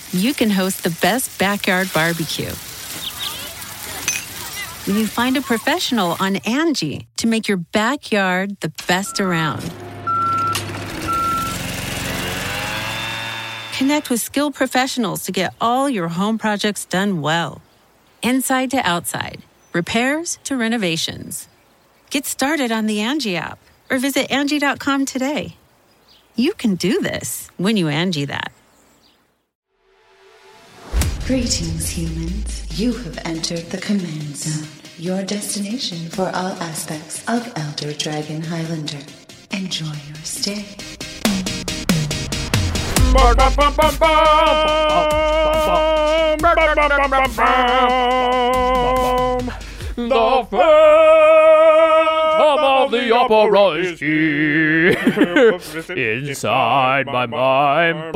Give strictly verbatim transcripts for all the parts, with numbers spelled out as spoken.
you can host the best backyard barbecue. When you find a professional on Angie to make your backyard the best around. Connect with skilled professionals to get all your home projects done well. Inside to outside, repairs to renovations. Get started on the Angie app or visit Angie dot com today. You can do this when you Angie that. Greetings, humans. You have entered the Command Zone, your destination for all aspects of Elder Dragon Highlander. Enjoy your stay. The Phantom of the Opera is here. Inside my mind.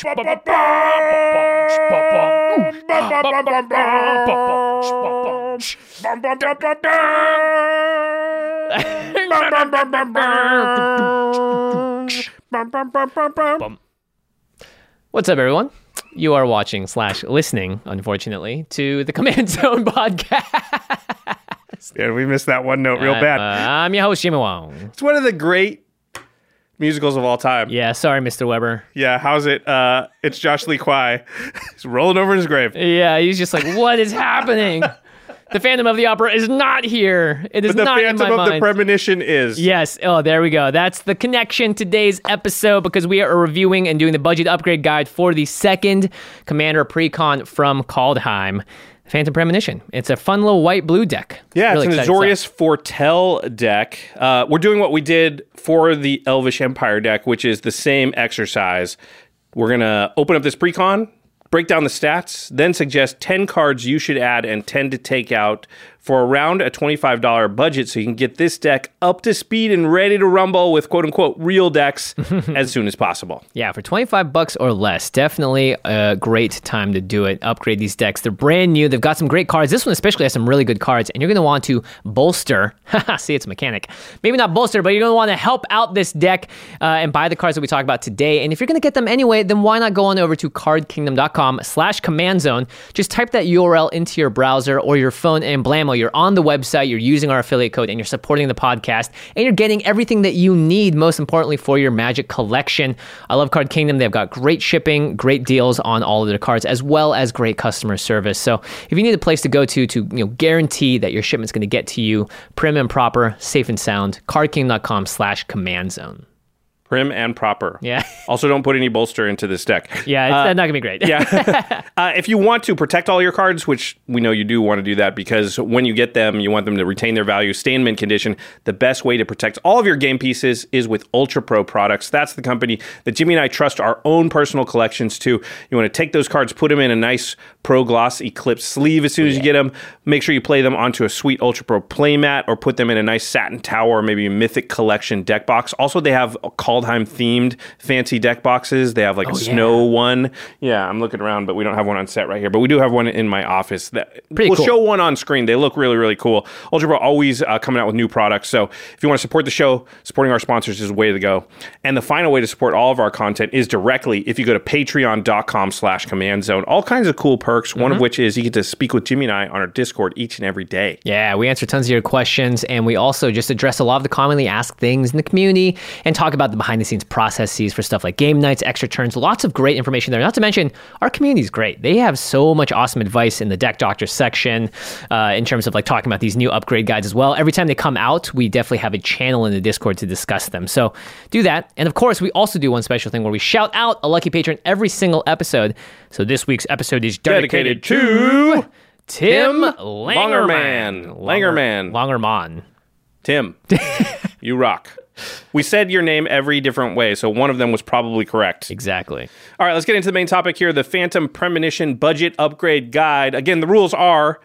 What's up, everyone? You are watching slash listening, unfortunately, to the Command Zone podcast. Yeah, we missed that one note real Uh, bad. uh, I'm your host, Jimmy Wong. It's one of the great musicals of all time. Yeah, sorry, Mister Weber. Yeah, how's it? Uh, it's Josh Lee Kwai. He's rolling over in his grave. Yeah, he's just like, what is happening? The Phantom of the Opera is not here. It is But the not in Phantom my of mind. the Premonition is. Yes. Oh, there we go. That's the connection today's episode because we are reviewing and doing the budget upgrade guide for the second Commander Precon from Kaldheim, Phantom Premonition. It's a fun little white-blue deck. Yeah, Really it's an exciting Azorius stuff. Foretell deck. Uh, we're doing what we did for the Elvish Empire deck, which is the same exercise. We're going to open up this Precon, break down the stats, then suggest ten cards you should add and ten to take out for around a twenty-five dollars budget so you can get this deck up to speed and ready to rumble with quote-unquote real decks as soon as possible. Yeah, for twenty-five bucks or less, definitely a great time to do it. Upgrade these decks. They're brand new. They've got some great cards. This one especially has some really good cards, and you're going to want to bolster. See, it's a mechanic. Maybe not bolster, but you're going to want to help out this deck uh, and buy the cards that we talk about today. And if you're going to get them anyway, then why not go on over to cardkingdom.com slash command zone. Just type that U R L into your browser or your phone, and blammo, you're on the website, you're using our affiliate code, and you're supporting the podcast, and you're getting everything that you need, most importantly, for your Magic collection. I love Card Kingdom. They've got great shipping, great deals on all of their cards, as well as great customer service. So if you need a place to go to to you know guarantee that your shipment's going to get to you prim and proper, safe and sound, cardkingdom.com slash command zone. Prim and proper. Yeah. Also, don't put any bolster into this deck. Yeah, it's Uh, not going to be great. yeah. uh, if you want to protect all your cards, which we know you do want to do that because when you get them, you want them to retain their value, stay in mint condition. The best way to protect all of your game pieces is with Ultra Pro products. That's the company that Jimmy and I trust our own personal collections to. You want to take those cards, put them in a nice Pro Gloss Eclipse sleeve as soon as you get them. Make sure you play them onto a sweet Ultra Pro playmat or put them in a nice Satin Tower or maybe a Mythic Collection deck box. Also, they have Kaldheim themed fancy deck boxes. They have like Oh, a yeah. snow one. Yeah, I'm looking around, but we don't have one on set right here. But we do have one in my office. That Pretty we'll cool. show one on screen. They look really, really cool. Ultra Pro always uh, coming out with new products. So if you want to support the show, supporting our sponsors is the way to go. And the final way to support all of our content is directly if you go to patreon.com slash command zone. All kinds of cool perks, one Mm-hmm. of which is you get to speak with Jimmy and I on our Discord each and every day. Yeah, we answer tons of your questions, and we also just address a lot of the commonly asked things in the community and talk about the behind-the-scenes processes for stuff like game nights, extra turns, lots of great information there. Not to mention, our community is great. They have so much awesome advice in the Deck Doctor section uh, in terms of like talking about these new upgrade guides as well. Every time they come out, we definitely have a channel in the Discord to discuss them. So do that. And of course, we also do one special thing where we shout out a lucky patron every single episode. So this week's episode is dedicated, Dedicated to Tim Tim Langerman. Langerman. Langerman. Langerman. Tim, you rock. We said your name every different way, so one of them was probably correct. Exactly. All right, let's get into the main topic here, the Phantom Premonition Budget Upgrade Guide. Again, the rules are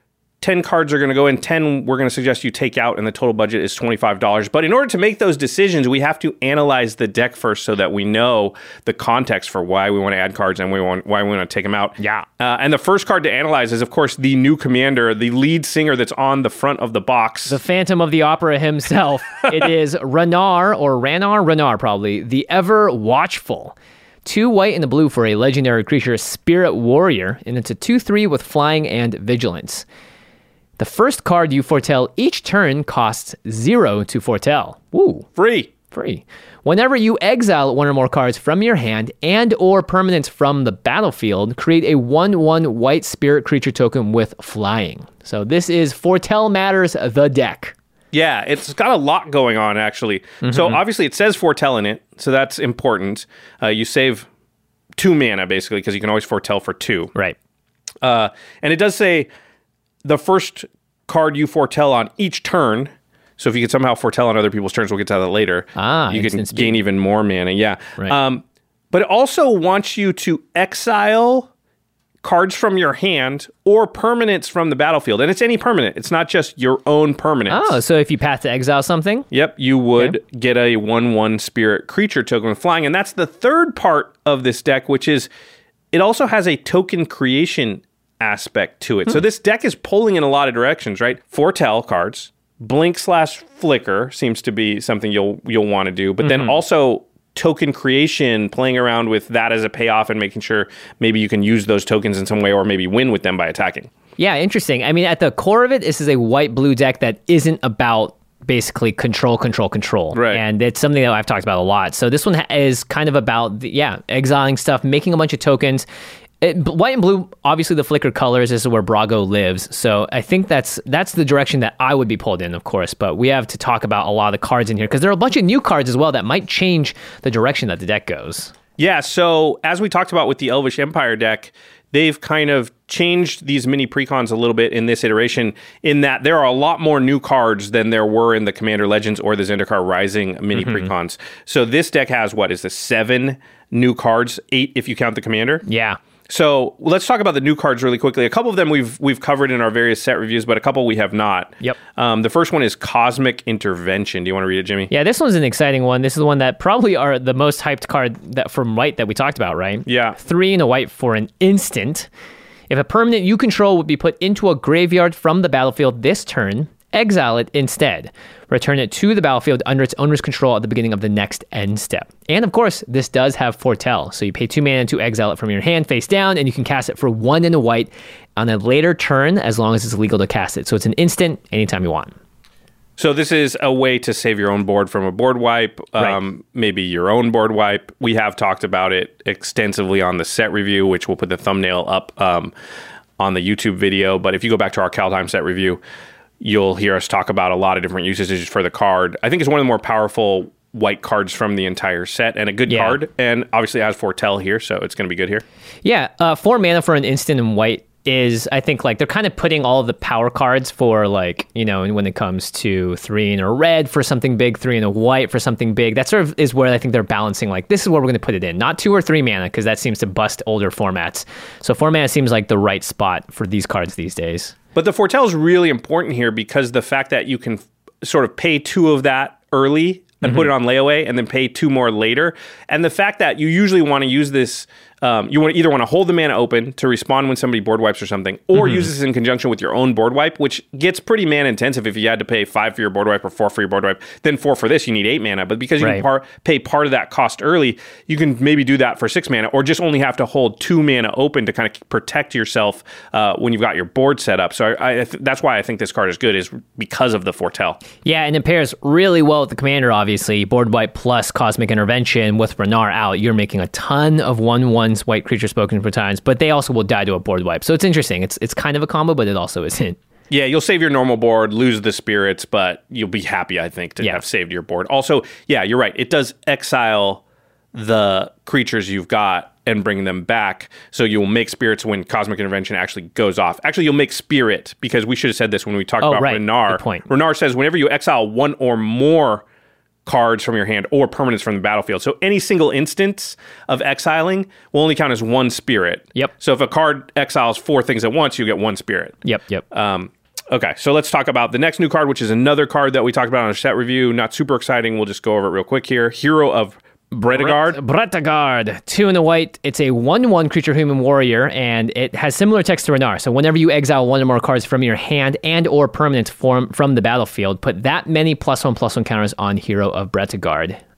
ten cards are going to go in, ten we're going to suggest you take out, and the total budget is twenty-five dollars. But in order to make those decisions, we have to analyze the deck first so that we know the context for why we want to add cards and we want, why we want to take them out. Yeah. Uh, and the first card to analyze is, of course, the new commander, the lead singer that's on the front of the box. The Phantom of the Opera himself. It is Ranar, or Ranar, Ranar probably, the Ever Watchful. Two white and a blue for a legendary creature, Spirit Warrior, and it's a two three with flying and vigilance. The first card you foretell each turn costs zero to foretell. Woo. Free. Free. Whenever you exile one or more cards from your hand and or permanents from the battlefield, create a one one white spirit creature token with flying. So this is Foretell Matters, the deck. Yeah, it's got a lot going on, actually. Mm-hmm. So obviously it says foretell in it, so that's important. Uh, you save two mana, basically, because you can always foretell for two. Right. Uh, and it does say the first card you foretell on each turn. So if you could somehow foretell on other people's turns, we'll get to that later. Ah, you can speed. gain even more mana. Yeah. Right. Um, but it also wants you to exile cards from your hand or permanents from the battlefield. And it's any permanent. It's not just your own permanents. Oh, so if you path to exile something? Yep, you would okay. get a one one spirit creature token with flying. And that's the third part of this deck, which is it also has a token creation aspect to it. Hmm. So this deck is pulling in a lot of directions, right? Foretell cards. Blink slash flicker seems to be something you'll you'll want to do, but mm-hmm. then also token creation, playing around with that as a payoff and making sure maybe you can use those tokens in some way or maybe win with them by attacking. Yeah, interesting. I mean, at the core of it, this is a white-blue deck that isn't about basically control, control, control. Right. And it's something that I've talked about a lot. So this one is kind of about, the, yeah, exiling stuff, making a bunch of tokens. It, white and blue, obviously the flicker colors, this is where Brago lives. So I think that's that's the direction that I would be pulled in, of course. But we have to talk about a lot of the cards in here because there are a bunch of new cards as well that might change the direction that the deck goes. Yeah, so as we talked about with the Elvish Empire deck, they've kind of changed these mini precons a little bit in this iteration in that there are a lot more new cards than there were in the Commander Legends or the Zendikar Rising mini mm-hmm. precons. So this deck has, what, is this seven new cards? Eight if you count the Commander? Yeah. So let's talk about the new cards really quickly. A couple of them we've we've covered in our various set reviews, but a couple we have not. Yep. Um, the first one is Cosmic Intervention. Do you want to read it, Jimmy? Yeah, this one's an exciting one. This is the one that probably are the most hyped card that from white that we talked about, right? Yeah. Three and a white for an instant. If a permanent you control would be put into a graveyard from the battlefield this turn, exile it instead. Return it to the battlefield under its owner's control at the beginning of the next end step. And of course, this does have Foretell. So you pay two mana to exile it from your hand face down, and you can cast it for one and a white on a later turn as long as it's legal to cast it. So it's an instant anytime you want. So this is a way to save your own board from a board wipe, um, right. maybe your own board wipe. We have talked about it extensively on the set review, which we'll put the thumbnail up um, on the YouTube video. But if you go back to our Kaldheim set review, you'll hear us talk about a lot of different usages for the card. I think it's one of the more powerful white cards from the entire set and a good yeah. card. And obviously it has Foretell here, so it's going to be good here. Yeah, uh, four mana for an instant in white is, I think, like they're kind of putting all of the power cards for, like, you know, when it comes to three in a red for something big, three in a white for something big. That sort of is where I think they're balancing, like, this is where we're going to put it in. Not two or three mana, because that seems to bust older formats. So four mana seems like the right spot for these cards these days. But the Foretell is really important here because the fact that you can f- sort of pay two of that early and mm-hmm. put it on layaway and then pay two more later. And the fact that you usually want to use this, um, you want either want to hold the mana open to respond when somebody board wipes or something, or mm-hmm. use this in conjunction with your own board wipe, which gets pretty mana intensive if you had to pay five for your board wipe or four for your board wipe. Then four for this, you need eight mana. But because you right. can par- pay part of that cost early, you can maybe do that for six mana, or just only have to hold two mana open to kind of protect yourself uh, when you've got your board set up. So I, I th- that's why I think this card is good, is because of the Foretell. Yeah, and it pairs really well with the Commander, obviously. Board wipe plus Cosmic Intervention with Renar out. You're making a ton of one ones white creature spoken for times, but they also will die to a board wipe. So it's interesting. It's it's kind of a combo, but it also isn't. Yeah, you'll save your normal board, lose the spirits, but you'll be happy, I think, to yeah. have saved your board. Also, yeah, you're right. It does exile the creatures you've got and bring them back. So you'll make spirits when Cosmic Intervention actually goes off. Actually, you'll make spirit, because we should have said this when we talked oh, about right. Renar. Good point. Renar says whenever you exile one or more cards from your hand or permanents from the battlefield. So any single instance of exiling will only count as one spirit. Yep. So if a card exiles four things at once, you get one spirit. Yep, yep. Um, okay, so let's talk about the next new card, which is another card that we talked about on our set review. Not super exciting. We'll just go over it real quick here. Hero of Bretagard. Bretagard, two in the white. It's a one one creature human warrior, and it has similar text to Renar. So whenever you exile one or more cards from your hand and or permanent form from the battlefield, put that many plus one plus one counters on Hero of Bretagard.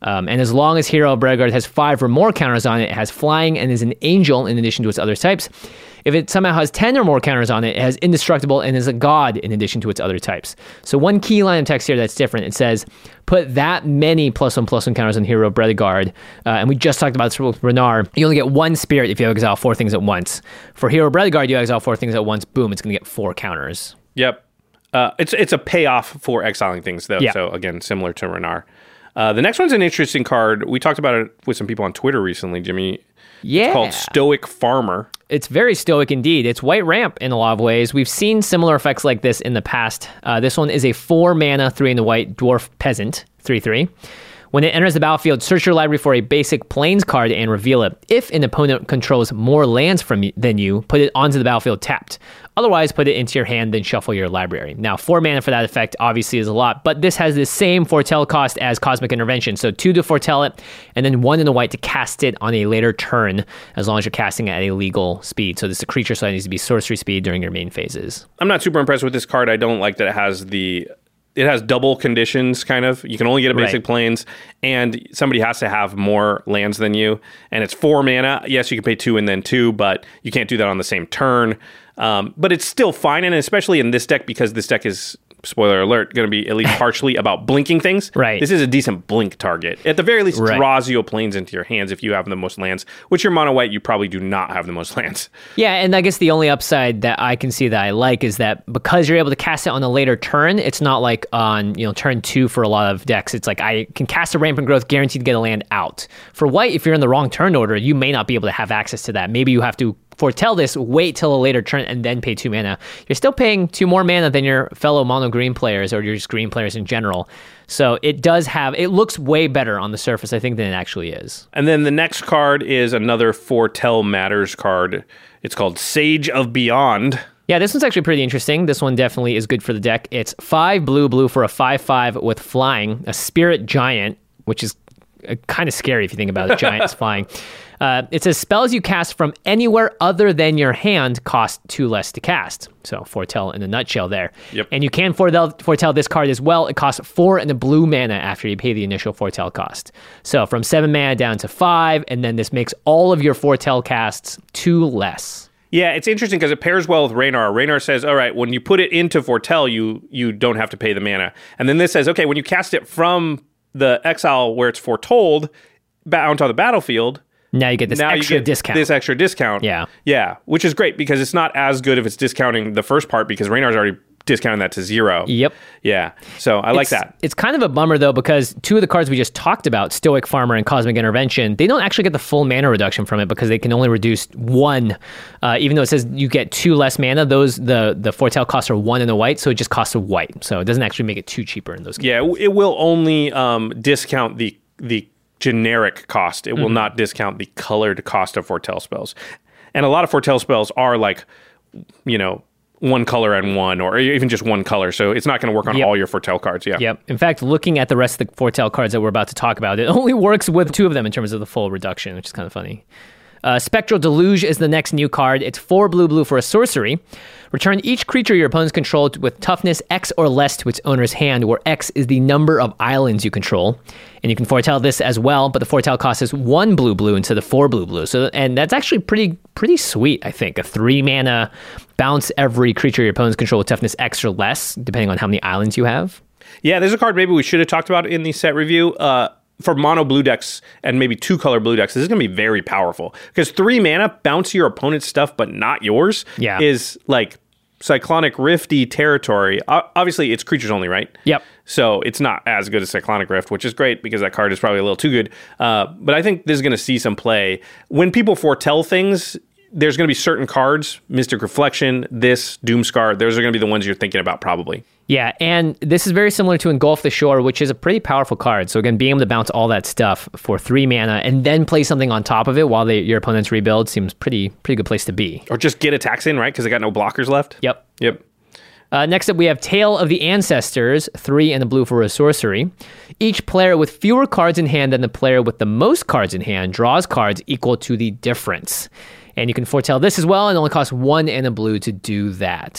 Um, and as long as Hero of Redguard has five or more counters on it, it has flying and is an angel in addition to its other types. If it somehow has ten or more counters on it, it has indestructible and is a god in addition to its other types. So one key line of text here that's different. It says, put that many plus one plus one counters on Hero of Redguard. Uh, and we just talked about this with Renar. You only get one spirit if you exile four things at once. For Hero of Redguard, you exile four things at once. Boom, it's going to get four counters. Yep. Uh, it's it's a payoff for exiling things, though. Yeah. So, again, similar to Renar. Uh, the next one's an interesting card. We talked about it with some people on Twitter recently, Jimmy. Yeah. It's called Stoic Farmer. It's very stoic indeed. It's white ramp in a lot of ways. We've seen similar effects like this in the past. Uh, this one is a four mana, three in the white dwarf peasant, three three. When it enters the battlefield, search your library for a basic plains card and reveal it. If an opponent controls more lands from you, than you, put it onto the battlefield tapped. Otherwise, put it into your hand, then shuffle your library. Now, four mana for that effect obviously is a lot, but this has the same foretell cost as Cosmic Intervention. So two to foretell it, and then one in the white to cast it on a later turn, as long as you're casting it at a legal speed. So this is a creature, so it needs to be sorcery speed during your main phases. I'm not super impressed with this card. I don't like that it has the... It has double conditions, kind of. You can only get a basic Right. plains, and somebody has to have more lands than you. And it's four mana. Yes, you can pay two and then two, but you can't do that on the same turn. Um, but it's still fine, and especially in this deck, because this deck is, spoiler alert, going to be at least partially about blinking things. Right. This is a decent blink target. At the very least, Right. draws you a plains into your hands if you have the most lands, which your mono white, you probably do not have the most lands. Yeah, and I guess the only upside that I can see that I like is that because you're able to cast it on a later turn, it's not like on, you know, turn two for a lot of decks. It's like I can cast a Rampant Growth, guaranteed to get a land out. For white, if you're in the wrong turn order, you may not be able to have access to that. Maybe you have to foretell this, wait till a later turn, and then pay two mana. You're still paying two more mana than your fellow mono green players or your just green players in general. So it does have, it looks way better on the surface, I think, than it actually is. And then the next card is another Foretell Matters card. It's called Sage of Beyond. Yeah, this one's actually pretty interesting. This one definitely is good for the deck. It's five blue blue for a five five with flying, a spirit giant, which is uh, kind of scary if you think about it. Giants flying. Uh, it says spells you cast from anywhere other than your hand cost two less to cast. So foretell in a nutshell there. Yep. And you can foretell, foretell this card as well. It costs four and a blue mana after you pay the initial foretell cost. So from seven mana down to five, and then this makes all of your foretell casts two less. Yeah, it's interesting because it pairs well with Raynar. Raynar says, all right, when you put it into Foretell, you you don't have to pay the mana. And then this says, okay, when you cast it from the exile where it's foretold ba- onto the battlefield, Now you get this now extra you get discount. This extra discount. Yeah. Yeah, which is great because it's not as good if it's discounting the first part because Raynar's already discounting that to zero. Yep. Yeah, so I like It's- that. It's kind of a bummer, though, because two of the cards we just talked about, Stoic Farmer and Cosmic Intervention, they don't actually get the full mana reduction from it because they can only reduce one. Uh, even though it says you get two less mana, those the, the foretell costs are one in the white, so it just costs a white. So it doesn't actually make it too cheaper in those cases. Yeah, it will only um, discount the the generic cost. It will Mm-hmm. not discount the colored cost of Foretell spells. And a lot of Foretell spells are like, you know, one color and one, or even just one color. So it's not going to work on Yep. all your Foretell cards. Yeah. Yep. In fact, looking at the rest of the foretell cards that we're about to talk about, it only works with two of them in terms of the full reduction, which is kind of funny. Uh, Spectral Deluge is the next new card. It's four blue blue for a sorcery. Return each creature your opponents control with toughness X or less to its owner's hand, where X is the number of islands you control. And you can foretell this as well, but the foretell cost is one blue blue instead of four blue blue. So, and that's actually pretty pretty sweet, I think. A three mana bounce every creature your opponents control with toughness X or less, depending on how many islands you have. Yeah, there's a card maybe we should have talked about in the set review. Uh, for mono blue decks and maybe two color blue decks, this is going to be very powerful because three mana bounce your opponent's stuff but not yours Yeah. is like Cyclonic Rifty territory. O- obviously, it's creatures only, right? Yep. So it's not as good as Cyclonic Rift, which is great because that card is probably a little too good. Uh, but I think this is going to see some play. When people foretell things, there's going to be certain cards, Mystic Reflection, this, Doomscar, those are going to be the ones you're thinking about probably. Yeah, and this is very similar to Engulf the Shore, which is a pretty powerful card. So again, being able to bounce all that stuff for three mana and then play something on top of it while they, your opponents rebuild seems pretty pretty good place to be. Or just get attacks in, right? Because they got no blockers left. Yep. Yep. Uh, next up, we have Tale of the Ancestors, three and a blue for a sorcery. Each player with fewer cards in hand than the player with the most cards in hand draws cards equal to the difference. And you can foretell this as well, and it only costs one and a blue to do that.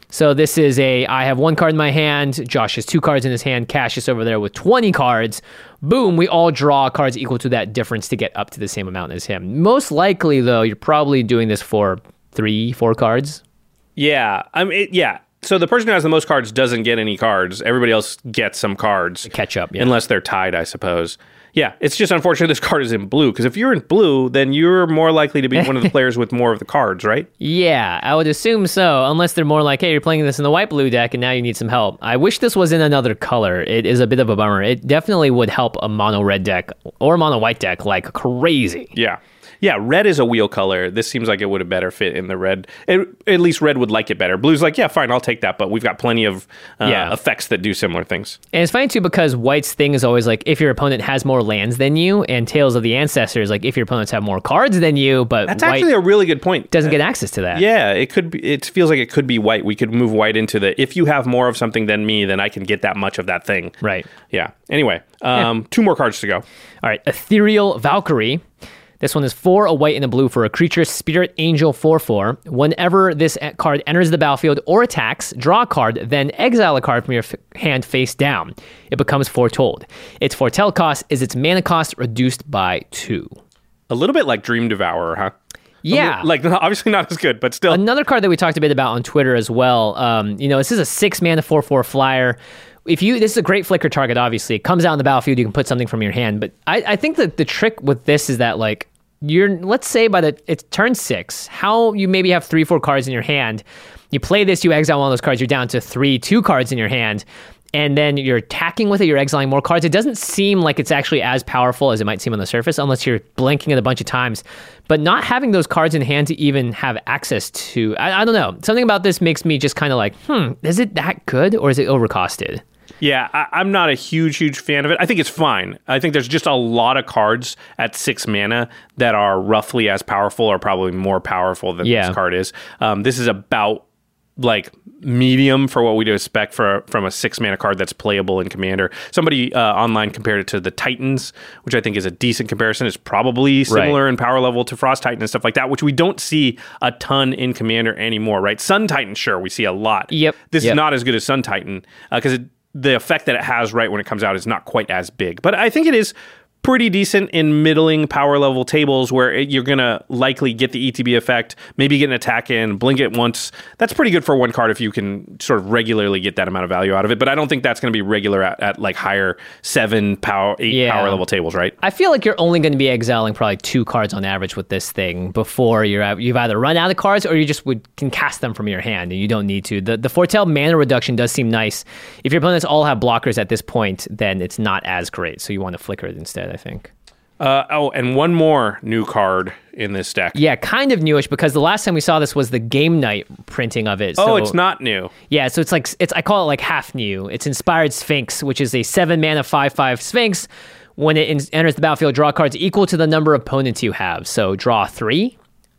So this is a, I have one card in my hand, Josh has two cards in his hand, Cassius over there with twenty cards. Boom, we all draw cards equal to that difference to get up to the same amount as him. Most likely, though, you're probably doing this for three, four cards. Yeah, I mean, it, yeah. So the person who has the most cards doesn't get any cards. Everybody else gets some cards. Catch up, yeah. Unless they're tied, I suppose. Yeah, it's just unfortunate this card is in blue, because if you're in blue, then you're more likely to be one of the players with more of the cards, right? Yeah, I would assume so, unless they're more like, hey, you're playing this in the white-blue deck, and now you need some help. I wish this was in another color. It is a bit of a bummer. It definitely would help a mono-red deck or mono-white deck like crazy. Yeah. Yeah, red is a wheel color. This seems like it would have better fit in the red. It, at least red would like it better. Blue's like, yeah, fine, I'll take that, but we've got plenty of uh, yeah. effects that do similar things. And it's funny, too, because white's thing is always like, if your opponent has more lands than you, and Tales of the Ancestors, like, if your opponents have more cards than you, but That's white actually a really good point. doesn't get access to that. Yeah, it could be, it feels like it could be white. We could move white into the, if you have more of something than me, then I can get that much of that thing. Right. Yeah. Anyway, um, Yeah. two more cards to go. All right, Ethereal Valkyrie. This one is four, a white and a blue for a creature, Spirit Angel four four. Whenever this card enters the battlefield or attacks, draw a card, then exile a card from your f- hand face down. It becomes Foretold. Its foretell cost is its mana cost reduced by two. A little bit like Dream Devourer, huh? Yeah. Like, obviously not as good, but still. Another card that we talked a bit about on Twitter as well. Um, you know, this is a six mana four four flyer. If you, this is a great flicker target, obviously. It comes out in the battlefield, you can put something from your hand. But I, I think that the trick with this is that, like, you're, let's say by the, it's turn six, how you maybe have three, four cards in your hand. You play this, you exile one of those cards, you're down to three, two cards in your hand. And then you're attacking with it, you're exiling more cards. It doesn't seem like it's actually as powerful as it might seem on the surface, unless you're blinking it a bunch of times. But not having those cards in hand to even have access to, I, I don't know. Something about this makes me just kind of like, hmm, is it that good or is it overcosted? Yeah, I, I'm not a huge, huge fan of it. I think it's fine. I think there's just a lot of cards at six mana that are roughly as powerful or probably more powerful than Yeah. this card is. Um, this is about like medium for what we'd expect for from a six mana card that's playable in Commander. Somebody uh, online compared it to the Titans, which I think is a decent comparison. It's probably similar Right. in power level to Frost Titan and stuff like that, which we don't see a ton in Commander anymore, right? Sun Titan, sure, we see a lot. Yep. This Yep. is not as good as Sun Titan because it the effect that it has right when it comes out is not quite as big. But I think it is pretty decent in middling power level tables where it, you're going to likely get the E T B effect, maybe get an attack in, blink it once. That's pretty good for one card if you can sort of regularly get that amount of value out of it. But I don't think that's going to be regular at, at like higher seven, power, eight Yeah. power level tables, right? I feel like you're only going to be exiling probably two cards on average with this thing before you're at, you've either run out of cards or you just would can cast them from your hand and you don't need to. The the foretell mana reduction does seem nice. If your opponents all have blockers at this point, then it's not as great. So you want to flicker it instead, I think. Uh, oh, and one more new card in this deck. Yeah, kind of newish because the last time we saw this was the Game Night printing of it. Oh, So- it's not new. Yeah, so it's like it's I call it like half new. It's Inspired Sphinx, which is a seven mana five five Sphinx. When it in- enters the battlefield, draw cards equal to the number of opponents you have. So draw three.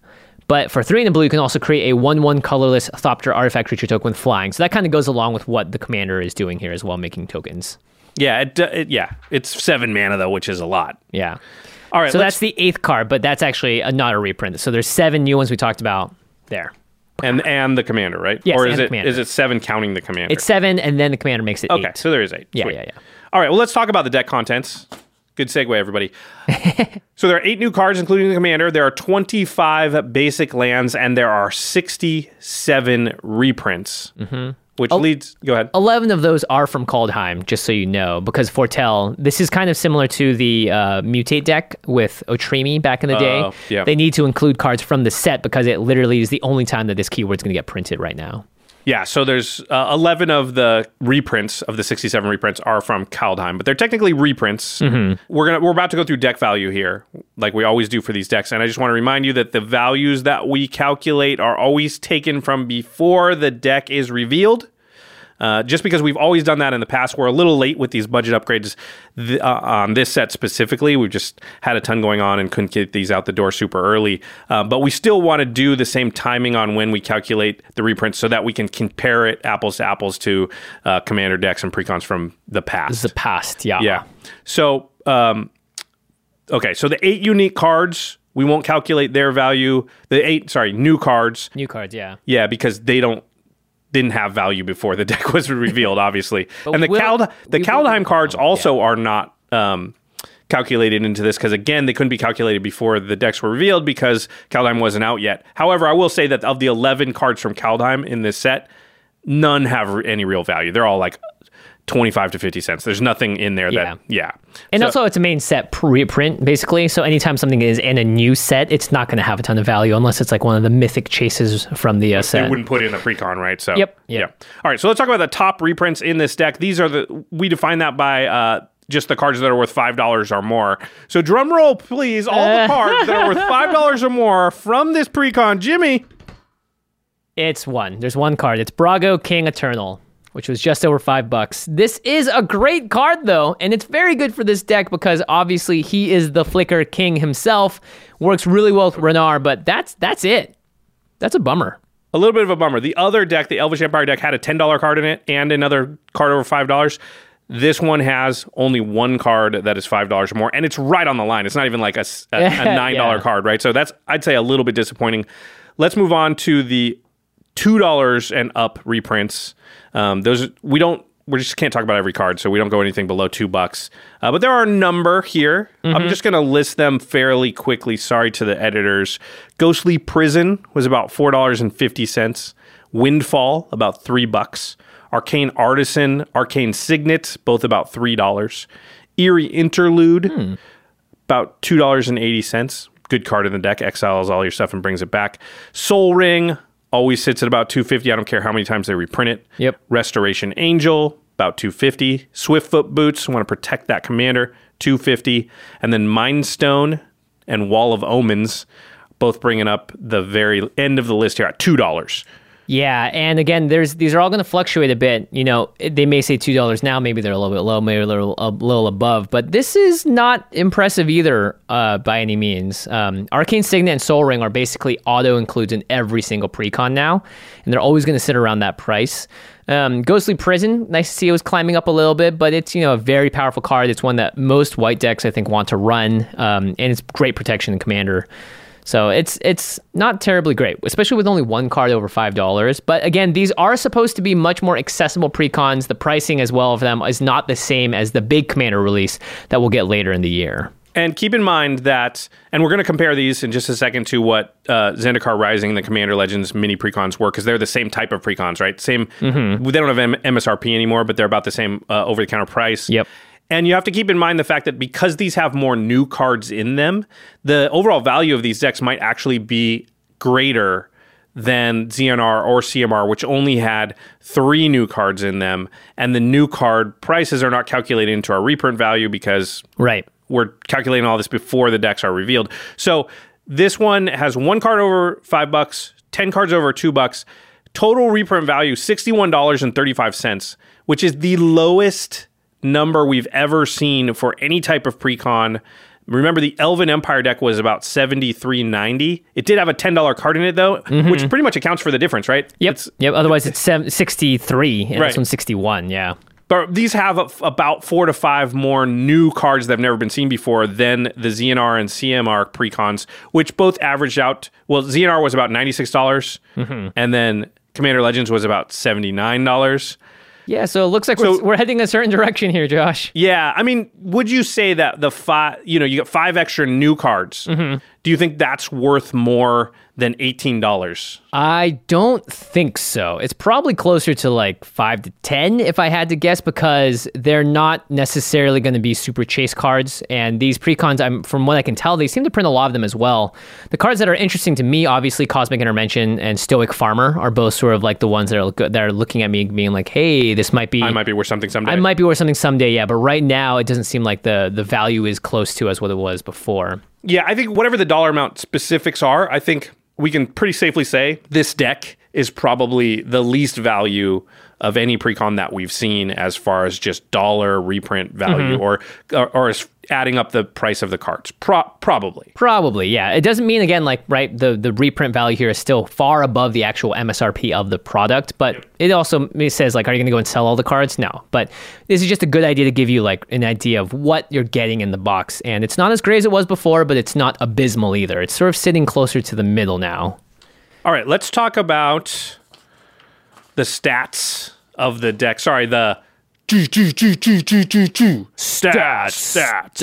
But for three in the blue, you can also create a one one colorless Thopter artifact creature token with flying. So that kind of goes along with what the commander is doing here as well, making tokens. Yeah, it, it, yeah, it's seven mana though, which is a lot. Yeah. All right, So let's- that's the eighth card, but that's actually a, not a reprint. So there's seven new ones we talked about there. and and the commander, right? Yes, or is and the it commander. is it seven counting the commander? It's seven, and then the commander makes it okay, eight. so there is eight. Yeah, Sweet. yeah, yeah. All right, well, let's talk about the deck contents. Good segue, everybody. So there are eight new cards, including the commander. There are twenty-five basic lands, and there are sixty-seven reprints. Mm-hmm. Which leads... Go ahead. eleven of those are from Kaldheim, just so you know, because Foretell, this is kind of similar to the uh, Mutate deck with Otrimi back in the day. Oh, yeah. They need to include cards from the set because it literally is the only time that this keyword's going to get printed right now. Yeah, so there's uh, eleven of the reprints of the sixty-seven reprints are from Kaldheim, but they're technically reprints. Mm-hmm. We're gonna we're about to go through deck value here, like we always do for these decks, and I just want to remind you that the values that we calculate are always taken from before the deck is revealed. Uh, just because we've always done that in the past, we're a little late with these budget upgrades th- uh, on this set specifically. We've just had a ton going on and couldn't get these out the door super early. Uh, but we still want to do the same timing on when we calculate the reprints so that we can compare it apples to apples to uh, Commander decks and precons from the past. The past, yeah. Yeah. So, um, okay, so the eight unique cards, we won't calculate their value. The eight, sorry, new cards. New cards, yeah. Yeah, because they don't didn't have value before the deck was revealed, obviously. and the we'll, Kald the Kaldheim cards also yeah. are not um, calculated into this because, again, they couldn't be calculated before the decks were revealed because Kaldheim wasn't out yet. However, I will say that of the eleven cards from Kaldheim in this set, none have any real value. They're all like twenty-five to fifty cents. There's nothing in there yeah. that, yeah. And so, also, it's a main set preprint, basically. So anytime something is in a new set, it's not going to have a ton of value unless it's like one of the mythic chases from the uh, set. They wouldn't put it in a precon, right? So Yep. Yeah. Yep. All right, so let's talk about the top reprints in this deck. These are the, we define that by uh, just the cards that are worth five dollars or more. So drum roll, please. All the cards that are worth five dollars or more from this precon. Jimmy. It's one. There's one card. It's Brago King Eternal, which was just over five bucks. This is a great card, though, and it's very good for this deck because obviously he is the Flicker King himself. Works really well with Renar, but that's that's it. That's a bummer. A little bit of a bummer. The other deck, the Elvish Empire deck, had a ten dollars card in it and another card over five dollars. This one has only one card that is five dollars or more, and it's right on the line. It's not even like a, a, a nine dollars yeah. card, right? So that's, I'd say, a little bit disappointing. Let's move on to the two dollars and up reprints. Um, those we don't we just can't talk about every card, so we don't go anything below two bucks. Uh, but there are a number here. Mm-hmm. I'm just going to list them fairly quickly. Sorry to the editors. Ghostly Prison was about four dollars and fifty cents. Windfall about three bucks. Arcane Artisan, Arcane Signet, both about three dollars. Eerie Interlude, hmm. about two dollars and eighty cents. Good card in the deck. Exiles all your stuff and brings it back. Soul Ring always sits at about two dollars and fifty cents. I don't care how many times they reprint it. Yep. Restoration Angel, about two dollars and fifty cents. Swiftfoot Boots, want to protect that commander, two dollars and fifty cents. And then Mindstone and Wall of Omens, both bringing up the very end of the list here at two dollars. Yeah, and again, there's these are all going to fluctuate a bit. You know, they may say two dollars now, maybe they're a little bit low, maybe a little a little above, but this is not impressive either uh, by any means. Um, Arcane Signet and Soul Ring are basically auto-includes in every single precon now, and they're always going to sit around that price. Um, Ghostly Prison, nice to see it was climbing up a little bit, but it's, you know, a very powerful card. It's one that most white decks, I think, want to run, um, and it's great protection in Commander. So it's it's not terribly great, especially with only one card over five dollars. But again, these are supposed to be much more accessible precons. The pricing as well of them is not the same as the big Commander release that we'll get later in the year. And keep in mind that, and we're going to compare these in just a second to what uh, Zendikar Rising and the Commander Legends mini precons were, because they're the same type of precons, right? Same. Mm-hmm. They don't have M- M S R P anymore, but they're about the same uh, over-the-counter price. Yep. And you have to keep in mind the fact that because these have more new cards in them, the overall value of these decks might actually be greater than Z N R or C M R, which only had three new cards in them. And the new card prices are not calculated into our reprint value because right. we're calculating all this before the decks are revealed. So this one has one card over five bucks, ten cards over two bucks. Total reprint value, sixty-one dollars and thirty-five cents, which is the lowest number we've ever seen for any type of precon. Remember, the Elven Empire deck was about seventy-three ninety. It did have a ten dollars card in it, though, mm-hmm. which pretty much accounts for the difference, right? Yep. It's, yep. Otherwise, it's sixty-three, and right. this one's sixty-one, yeah. But these have a, about four to five more new cards that have never been seen before than the Z N R and C M R precons, which both averaged out. Well, Z N R was about ninety-six dollars, mm-hmm. and then Commander Legends was about seventy-nine dollars. Yeah, so it looks like so, we're, we're heading a certain direction here, Josh. Yeah, I mean, would you say that the five, you know, you get five extra new cards? Mm-hmm. Do you think that's worth more than eighteen dollars? I don't think so. It's probably closer to like five to ten if I had to guess, because they're not necessarily going to be super chase cards. And these precons, I'm, from what I can tell, they seem to print a lot of them as well. The cards that are interesting to me, obviously, Cosmic Intervention and Stoic Farmer are both sort of like the ones that are that are looking at me being like, hey, this might be... I might be worth something someday. I might be worth something someday, yeah. But right now, it doesn't seem like the, the value is close to as what it was before. Yeah, I think whatever the dollar amount specifics are, I think we can pretty safely say this deck is probably the least value of any precon that we've seen as far as just dollar reprint value mm-hmm. or, or or as adding up the price of the cards. Pro- probably. Probably, yeah. It doesn't mean, again, like, right, the, the reprint value here is still far above the actual M S R P of the product, but yep. it also it says, like, are you going to go and sell all the cards? No. But this is just a good idea to give you, like, an idea of what you're getting in the box. And it's not as great as it was before, but it's not abysmal either. It's sort of sitting closer to the middle now. All right, let's talk about the stats of the deck. Sorry, the G, G, G, G, G, G, G. Stats, stats,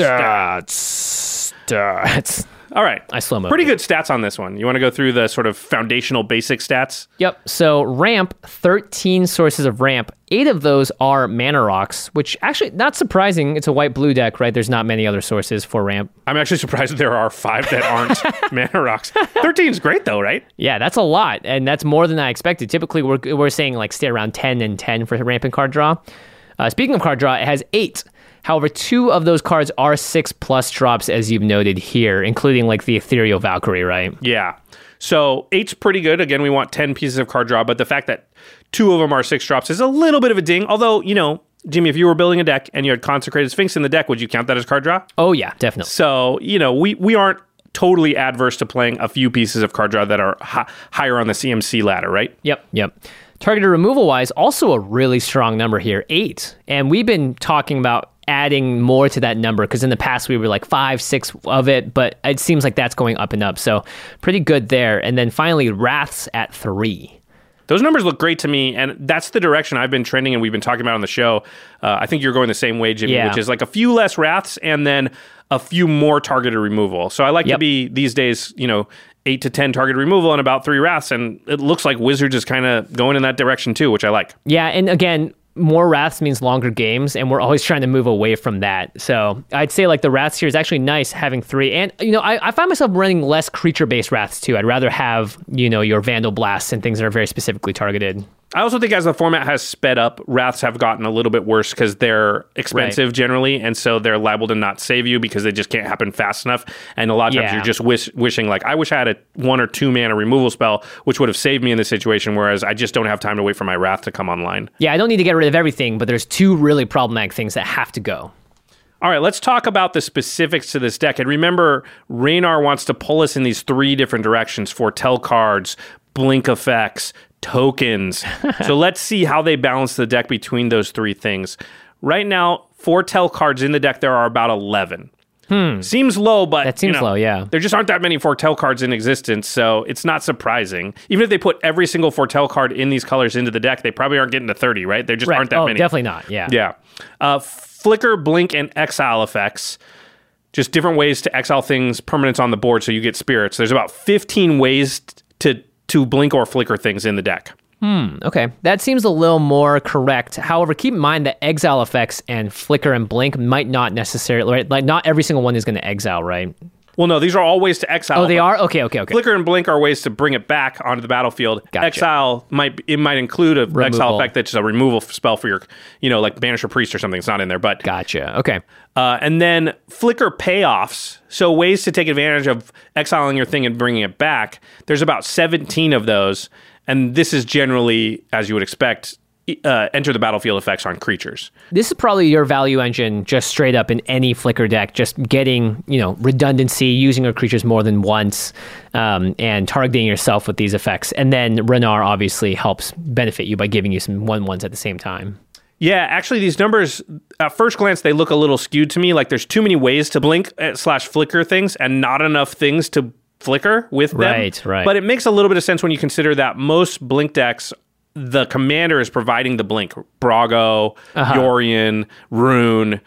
stats, stats. All right. I slow mo. Pretty good stats on this one. You want to go through the sort of foundational basic stats? Yep. So ramp, thirteen sources of ramp. Eight of those are mana rocks, which actually not surprising. It's a white-blue deck, right? There's not many other sources for ramp. I'm actually surprised that there are five that aren't mana rocks. thirteen is great though, right? Yeah, that's a lot, and that's more than I expected. Typically, we're we're saying like stay around ten and ten for ramp and card draw. Uh, speaking of card draw, it has eight. However, two of those cards are six plus drops, as you've noted here, including like the Ethereal Valkyrie, right? Yeah. So eight's pretty good. Again, we want ten pieces of card draw, but the fact that two of them are six drops is a little bit of a ding. Although, you know, Jimmy, if you were building a deck and you had Consecrated Sphinx in the deck, would you count that as card draw? Oh, yeah, definitely. So, you know, we, we aren't totally adverse to playing a few pieces of card draw that are hi- higher on the C M C ladder, right? Yep, yep. Targeted removal-wise, also a really strong number here, eight. And we've been talking about adding more to that number because in the past we were like five, six of it, but it seems like that's going up and up. So pretty good there. And then finally, Wraths at three. Those numbers look great to me, and that's the direction I've been trending and we've been talking about on the show. Uh, I think you're going the same way, Jimmy, yeah. which is like a few less Wraths and then a few more targeted removal. So I like yep. to be, these days, you know, eight to ten targeted removal and about three Wraths, and it looks like Wizards is kind of going in that direction too, which I like. Yeah, and again, more Wraths means longer games, and we're always trying to move away from that. So I'd say like the Wraths here is actually nice having three. And, you know, I, I find myself running less creature-based Wraths too. I'd rather have, you know, your Vandal Blasts and things that are very specifically targeted. I also think as the format has sped up, Wraths have gotten a little bit worse because they're expensive right. generally, and so they're liable to not save you because they just can't happen fast enough. And a lot of times yeah. you're just wish, wishing, like, I wish I had a one or two mana removal spell, which would have saved me in this situation, whereas I just don't have time to wait for my Wrath to come online. Yeah, I don't need to get rid of everything, but there's two really problematic things that have to go. All right, let's talk about the specifics to this deck. And remember, Raynar wants to pull us in these three different directions: foretell cards, blink effects, tokens. So let's see how they balance the deck between those three things. Right now, foretell cards in the deck, there are about eleven. Hmm. Seems low, but that seems you know, low, yeah. There just aren't that many foretell cards in existence, so it's not surprising. Even if they put every single foretell card in these colors into the deck, they probably aren't getting to thirty, right? There just right. aren't that oh, many. Definitely not, yeah. Yeah. Uh, flicker, blink, and exile effects. Just different ways to exile things, permanents on the board so you get spirits. There's about fifteen ways to to blink or flicker things in the deck. Hmm, okay. That seems a little more correct. However, keep in mind that exile effects and flicker and blink might not necessarily, right? Like, not every single one is going to exile, right? Well, no, these are all ways to exile. Oh, they are? Okay, okay, okay. Flicker and blink are ways to bring it back onto the battlefield. Gotcha. Exile might it might include a Removal. exile effect that's a removal spell for your, you know, like Banish or Priest or something. It's not in there, but gotcha. Okay. Uh, and then flicker payoffs. So ways to take advantage of exiling your thing and bringing it back. There's about seventeen of those, and this is generally, as you would expect, Uh, enter the battlefield effects on creatures. This is probably your value engine just straight up in any Flicker deck, just getting, you know, redundancy, using your creatures more than once, um, and targeting yourself with these effects. And then Raynar obviously helps benefit you by giving you some one-ones at the same time. Yeah, actually, these numbers, at first glance, they look a little skewed to me. Like there's too many ways to blink slash flicker things and not enough things to flicker with them. Right, right. But it makes a little bit of sense when you consider that most blink decks, the commander is providing the blink. Brago, uh-huh. Yorion, Rune.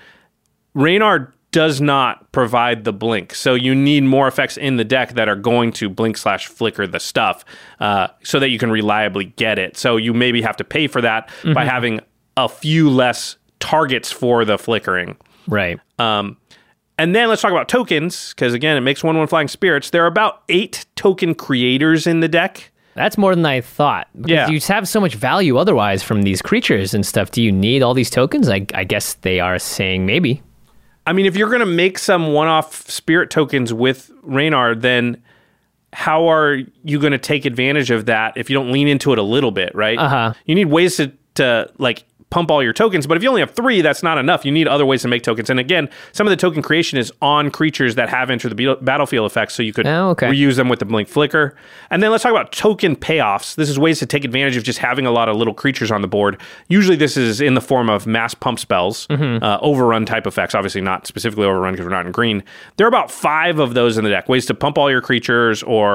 Raynar does not provide the blink. So you need more effects in the deck that are going to blink slash flicker the stuff uh, so that you can reliably get it. So you maybe have to pay for that mm-hmm. by having a few less targets for the flickering. Right. Um, and then let's talk about tokens, because again, it makes one one Flying Spirits. There are about eight token creators in the deck. That's more than I thought. Because yeah. you have so much value otherwise from these creatures and stuff. Do you need all these tokens? I, I guess they are saying maybe. I mean, if you're going to make some one-off spirit tokens with Raynar, then how are you going to take advantage of that if you don't lean into it a little bit, right? Uh-huh. You need ways to, to like, pump all your tokens, but if you only have three, that's not enough. You need other ways to make tokens. And again, some of the token creation is on creatures that have entered the be- battlefield effects, so you could oh, okay. reuse them with the blink flicker. And then let's talk about token payoffs. This is ways to take advantage of just having a lot of little creatures on the board. Usually this is in the form of mass pump spells, mm-hmm. uh, overrun type effects, obviously not specifically overrun because we're not in green. There are about five of those in the deck, ways to pump all your creatures or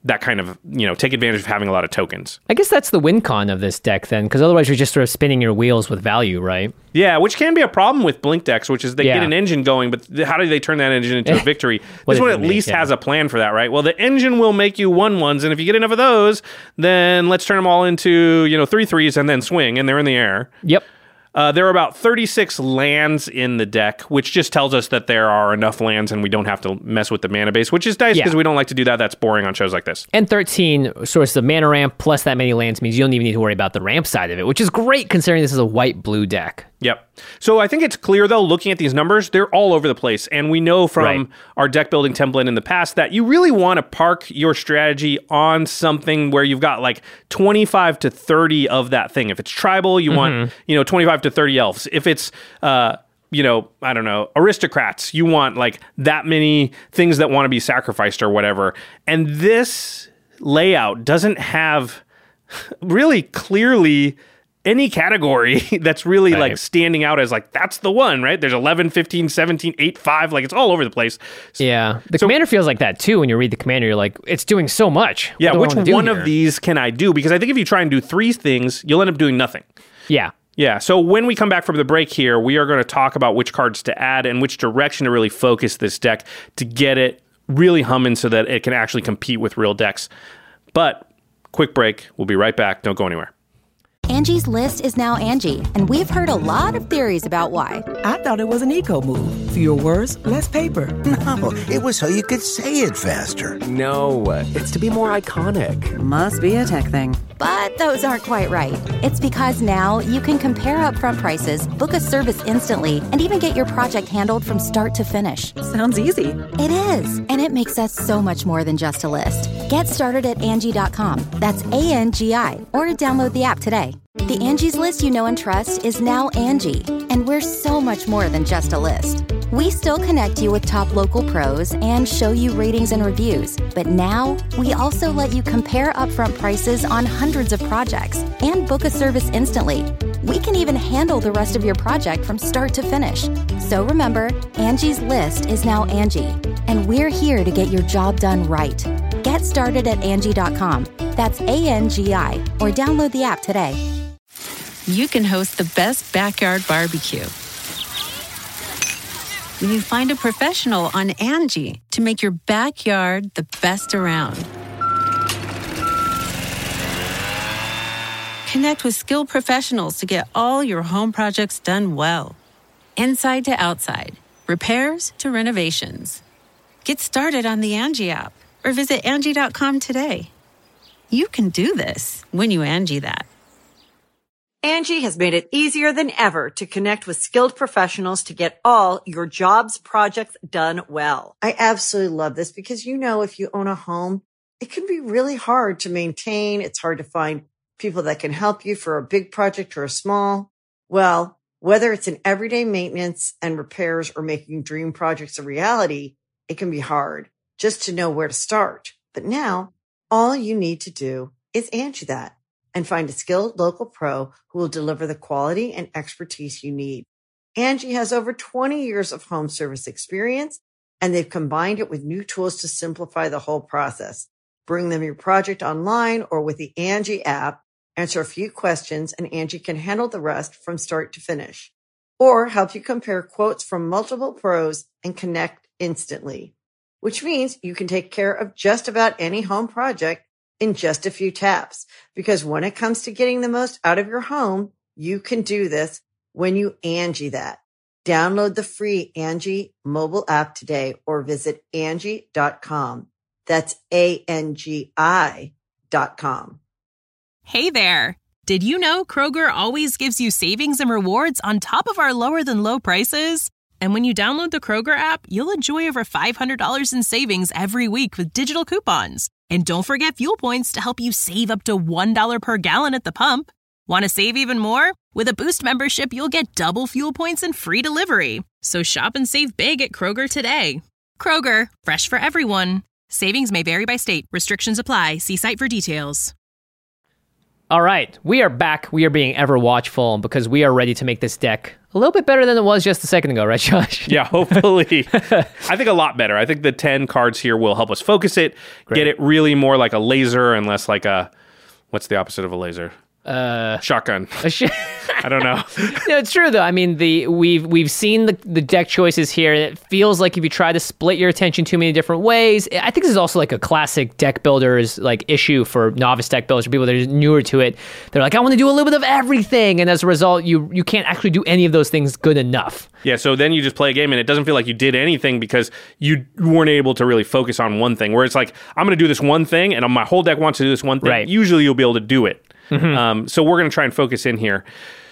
that kind of, you know, take advantage of having a lot of tokens. I guess that's the win con of this deck then, because otherwise you're just sort of spinning your wheels with value, right? Yeah, which can be a problem with Blink decks, which is they Yeah. get an engine going, but th- how do they turn that engine into a victory? What This does one it at mean? least Yeah. has a plan for that, right? Well, the engine will make you one ones, and if you get enough of those, then let's turn them all into, you know, three threes and then swing, and they're in the air. Yep. Uh, there are about thirty-six lands in the deck, which just tells us that there are enough lands and we don't have to mess with the mana base, which is nice Yeah. because we don't like to do that. That's boring on shows like this. And thirteen sources of mana ramp plus that many lands means you don't even need to worry about the ramp side of it, which is great considering this is a white-blue deck. Yep. So I think it's clear, though, looking at these numbers, they're all over the place. And we know from Right. our deck building template in the past that you really want to park your strategy on something where you've got like twenty-five to thirty of that thing. If it's tribal, you want, you know, twenty-five to thirty elves. If it's, uh, you know, I don't know, aristocrats, you want like that many things that want to be sacrificed or whatever. And this layout doesn't have really clearly any category that's really Right. like standing out as like that's the one, right? There's eleven, fifteen, seventeen, eight, five, like it's all over the place. Yeah. The So- commander feels like that too when you read the commander. You're like, it's doing so much. What Yeah, do I which wanna do one here? of these can I do? Because I think if you try and do three things, you'll end up doing nothing. Yeah. Yeah, so when we come back from the break here, we are going to talk about which cards to add and which direction to really focus this deck to get it really humming so that it can actually compete with real decks. But quick break. We'll be right back. Don't go anywhere. Angie's List is now Angie, and we've heard a lot of theories about why. I thought it was an eco move. Fewer words, less paper. No, it was so you could say it faster. No, it's to be more iconic. Must be a tech thing. But those aren't quite right. It's because now you can compare upfront prices, book a service instantly, and even get your project handled from start to finish. Sounds easy. It is, and it makes us so much more than just a list. Get started at Angie dot com. That's A N G I, or download the app today. The Angie's List you know and trust is now Angie, and we're so much more than just a list. We still connect you with top local pros and show you ratings and reviews, but now we also let you compare upfront prices on hundreds of projects and book a service instantly. We can even handle the rest of your project from start to finish. So remember, Angie's List is now Angie, and we're here to get your job done right. Get started at Angie dot com. That's A N G I, or download the app today. You can host the best backyard barbecue when you find a professional on Angie to make your backyard the best around. Connect with skilled professionals to get all your home projects done well. Inside to outside, repairs to renovations. Get started on the Angie app or visit Angie dot com today. You can do this when you Angie that. Angie has made it easier than ever to connect with skilled professionals to get all your jobs projects done well. I absolutely love this because, you know, if you own a home, it can be really hard to maintain. It's hard to find people that can help you for a big project or a small. Well, whether it's in everyday maintenance and repairs or making dream projects a reality, it can be hard just to know where to start. But now all you need to do is Angie that and find a skilled local pro who will deliver the quality and expertise you need. Angie has over twenty years of home service experience, and they've combined it with new tools to simplify the whole process. Bring them your project online or with the Angie app, answer a few questions, and Angie can handle the rest from start to finish. Or help you compare quotes from multiple pros and connect instantly, which means you can take care of just about any home project in just a few taps. Because when it comes to getting the most out of your home, you can do this when you Angie that. Download the free Angie mobile app today or visit Angie dot com. That's A N G I dot com. Hey there. Did you know Kroger always gives you savings and rewards on top of our lower than low prices? And when you download the Kroger app, you'll enjoy over five hundred dollars in savings every week with digital coupons. And don't forget fuel points to help you save up to one dollar per gallon at the pump. Want to save even more? With a Boost membership, you'll get double fuel points and free delivery. So shop and save big at Kroger today. Kroger, fresh for everyone. Savings may vary by state. Restrictions apply. See site for details. All right, we are back. We are being ever watchful because we are ready to make this deck A little bit better than it was just a second ago, right, Josh? Yeah, hopefully. I think a lot better. I think the ten cards here will help us focus it, Great. Get it really more like a laser and less like a, what's the opposite of a laser? Uh, Shotgun. A sh- I don't know. No, it's true though. I mean, the we've we've seen the, the deck choices here. It feels like if you try to split your attention too many different ways, I think this is also like a classic deck builders like issue for novice deck builders, for people that are newer to it. They're like, I want to do a little bit of everything, and as a result, you you can't actually do any of those things good enough. Yeah, so then you just play a game and it doesn't feel like you did anything because you weren't able to really focus on one thing. Where it's like, I'm going to do this one thing, and my whole deck wants to do this one thing. Right. Usually, you'll be able to do it. Mm-hmm. Um, so we're going to try and focus in here.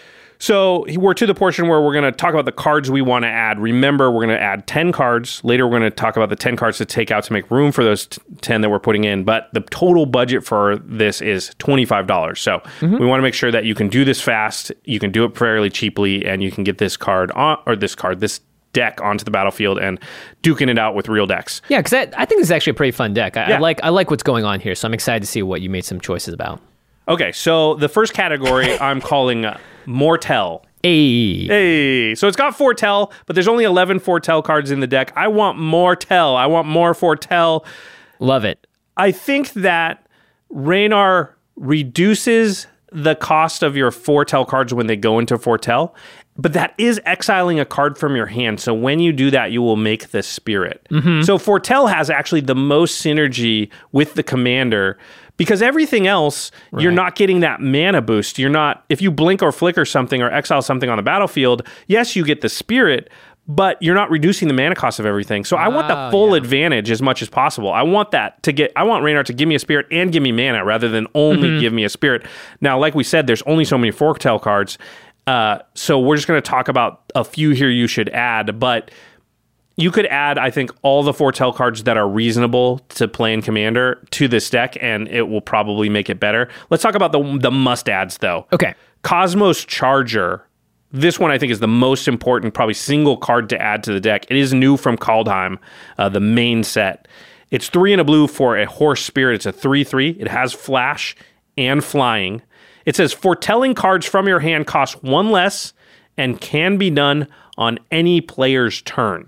So we're to the portion where we're going to talk about the cards we want to add. Remember, we're going to add ten cards. Later, we're going to talk about the ten cards to take out to make room for those t- ten that we're putting in. But the total budget for this is twenty-five dollars. So mm-hmm. we want to make sure that you can do this fast, you can do it fairly cheaply, and you can get this card on, or this card, this deck onto the battlefield and duking it out with real decks. Yeah, because I, I think this is actually a pretty fun deck. I, yeah. I like I like what's going on here, so I'm excited to see what you made some choices about. Okay, so the first category I'm calling uh, Mortel. Hey. Hey. So it's got Foretell, but there's only eleven Foretell cards in the deck. I want more Tell. I want more Foretell. Love it. I think that Raynar reduces the cost of your Foretell cards when they go into Foretell, but that is exiling a card from your hand. So when you do that, you will make the Spirit. Mm-hmm. So Foretell has actually the most synergy with the commander because everything else, right. You're not getting that mana boost. You're not, if you blink or flicker something or exile something on the battlefield, yes, you get the Spirit, but you're not reducing the mana cost of everything. So I want the full yeah. advantage as much as possible. I want that to get, I want Raynar to give me a Spirit and give me mana rather than only mm-hmm. give me a Spirit. Now, like we said, there's only so many Foretell cards. Uh, so we're just going to talk about a few here you should add, but you could add, I think, all the Foretell cards that are reasonable to play in Commander to this deck, and it will probably make it better. Let's talk about the the must-adds, though. Okay. Cosmos Charger. This one, I think, is the most important, probably single card to add to the deck. It is new from Kaldheim, uh, the main set. It's three and a blue for a Horse Spirit. It's a three three. It has Flash and Flying. It says, foretelling cards from your hand cost one less and can be done on any player's turn.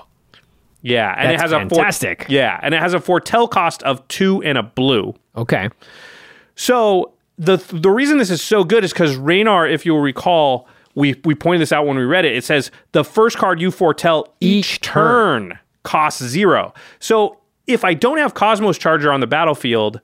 Yeah, and That's it has fantastic. a fore- yeah, and it has a foretell cost of two and a blue. Okay. So the the reason this is so good is because Raynar, if you'll recall, we we pointed this out when we read it. It says the first card you foretell each, each turn. turn costs zero. So if I don't have Cosmos Charger on the battlefield,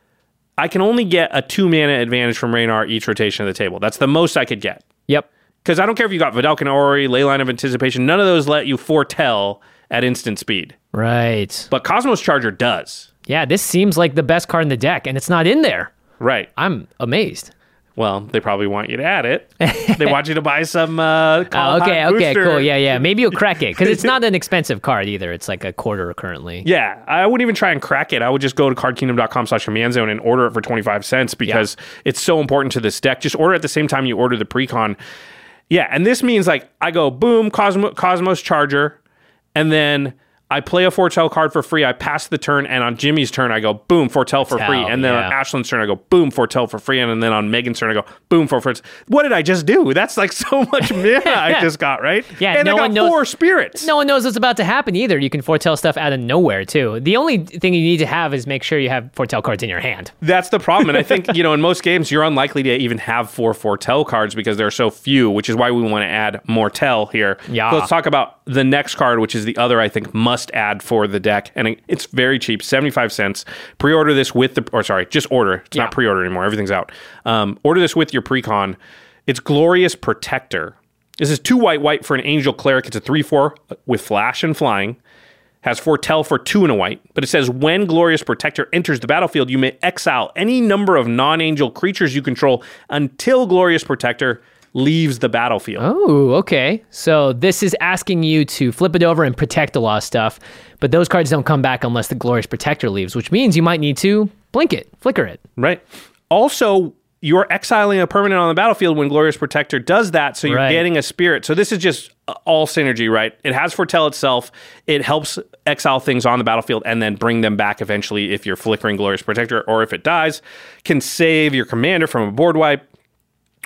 I can only get a two mana advantage from Raynar each rotation of the table. That's the most I could get. Yep. Because I don't care if you got Vedalken Ori, Leyline of Anticipation, none of those let you foretell at instant speed. Right. But Cosmos Charger does. Yeah, this seems like the best card in the deck, and it's not in there. Right. I'm amazed. Well, they probably want you to add it. They want you to buy some uh, oh, okay, okay, booster. Cool. Yeah, yeah. Maybe you'll crack it, because it's not an expensive card either. It's like a quarter currently. Yeah, I wouldn't even try and crack it. I would just go to cardkingdom.com slash command zone and order it for twenty-five cents because yeah. it's so important to this deck. Just order it at the same time you order the precon. Yeah, and this means like I go, boom, Cosmo, Cosmos Charger, and then I play a foretell card for free. I pass the turn, and on Jimmy's turn, I go, boom, foretell for free. And then yeah. on Ashland's turn, I go, boom, foretell for free. And then on Megan's turn, I go, boom, for free. What did I just do? That's like so much mana I just got, right? Yeah, and no I got one knows, four spirits. No one knows what's about to happen either. You can foretell stuff out of nowhere, too. The only thing you need to have is make sure you have foretell cards in your hand. That's the problem. And I think, you know, in most games, you're unlikely to even have four foretell cards because there are so few, which is why we want to add Mortel here. Yeah. So let's talk about the next card, which is the other, I think, must add for the deck, and it's very cheap, seventy-five cents. Pre-order this with the, or sorry, just order. It's yeah. not pre-order anymore. Everything's out. Um, order this with your precon. It's Glorious Protector. This is two white, white for an Angel Cleric. It's a three four with Flash and Flying. Has foretell for two and a white, but it says when Glorious Protector enters the battlefield, you may exile any number of non-angel creatures you control until Glorious Protector leaves the battlefield. Oh, okay. So this is asking you to flip it over and protect a lot of stuff, but those cards don't come back unless the Glorious Protector leaves, which means you might need to blink it, flicker it. Right. Also, you're exiling a permanent on the battlefield when Glorious Protector does that, so you're right. getting a spirit. So this is just all synergy, right? It has foretell itself. It helps exile things on the battlefield and then bring them back eventually if you're flickering Glorious Protector, or if it dies, can save your commander from a board wipe.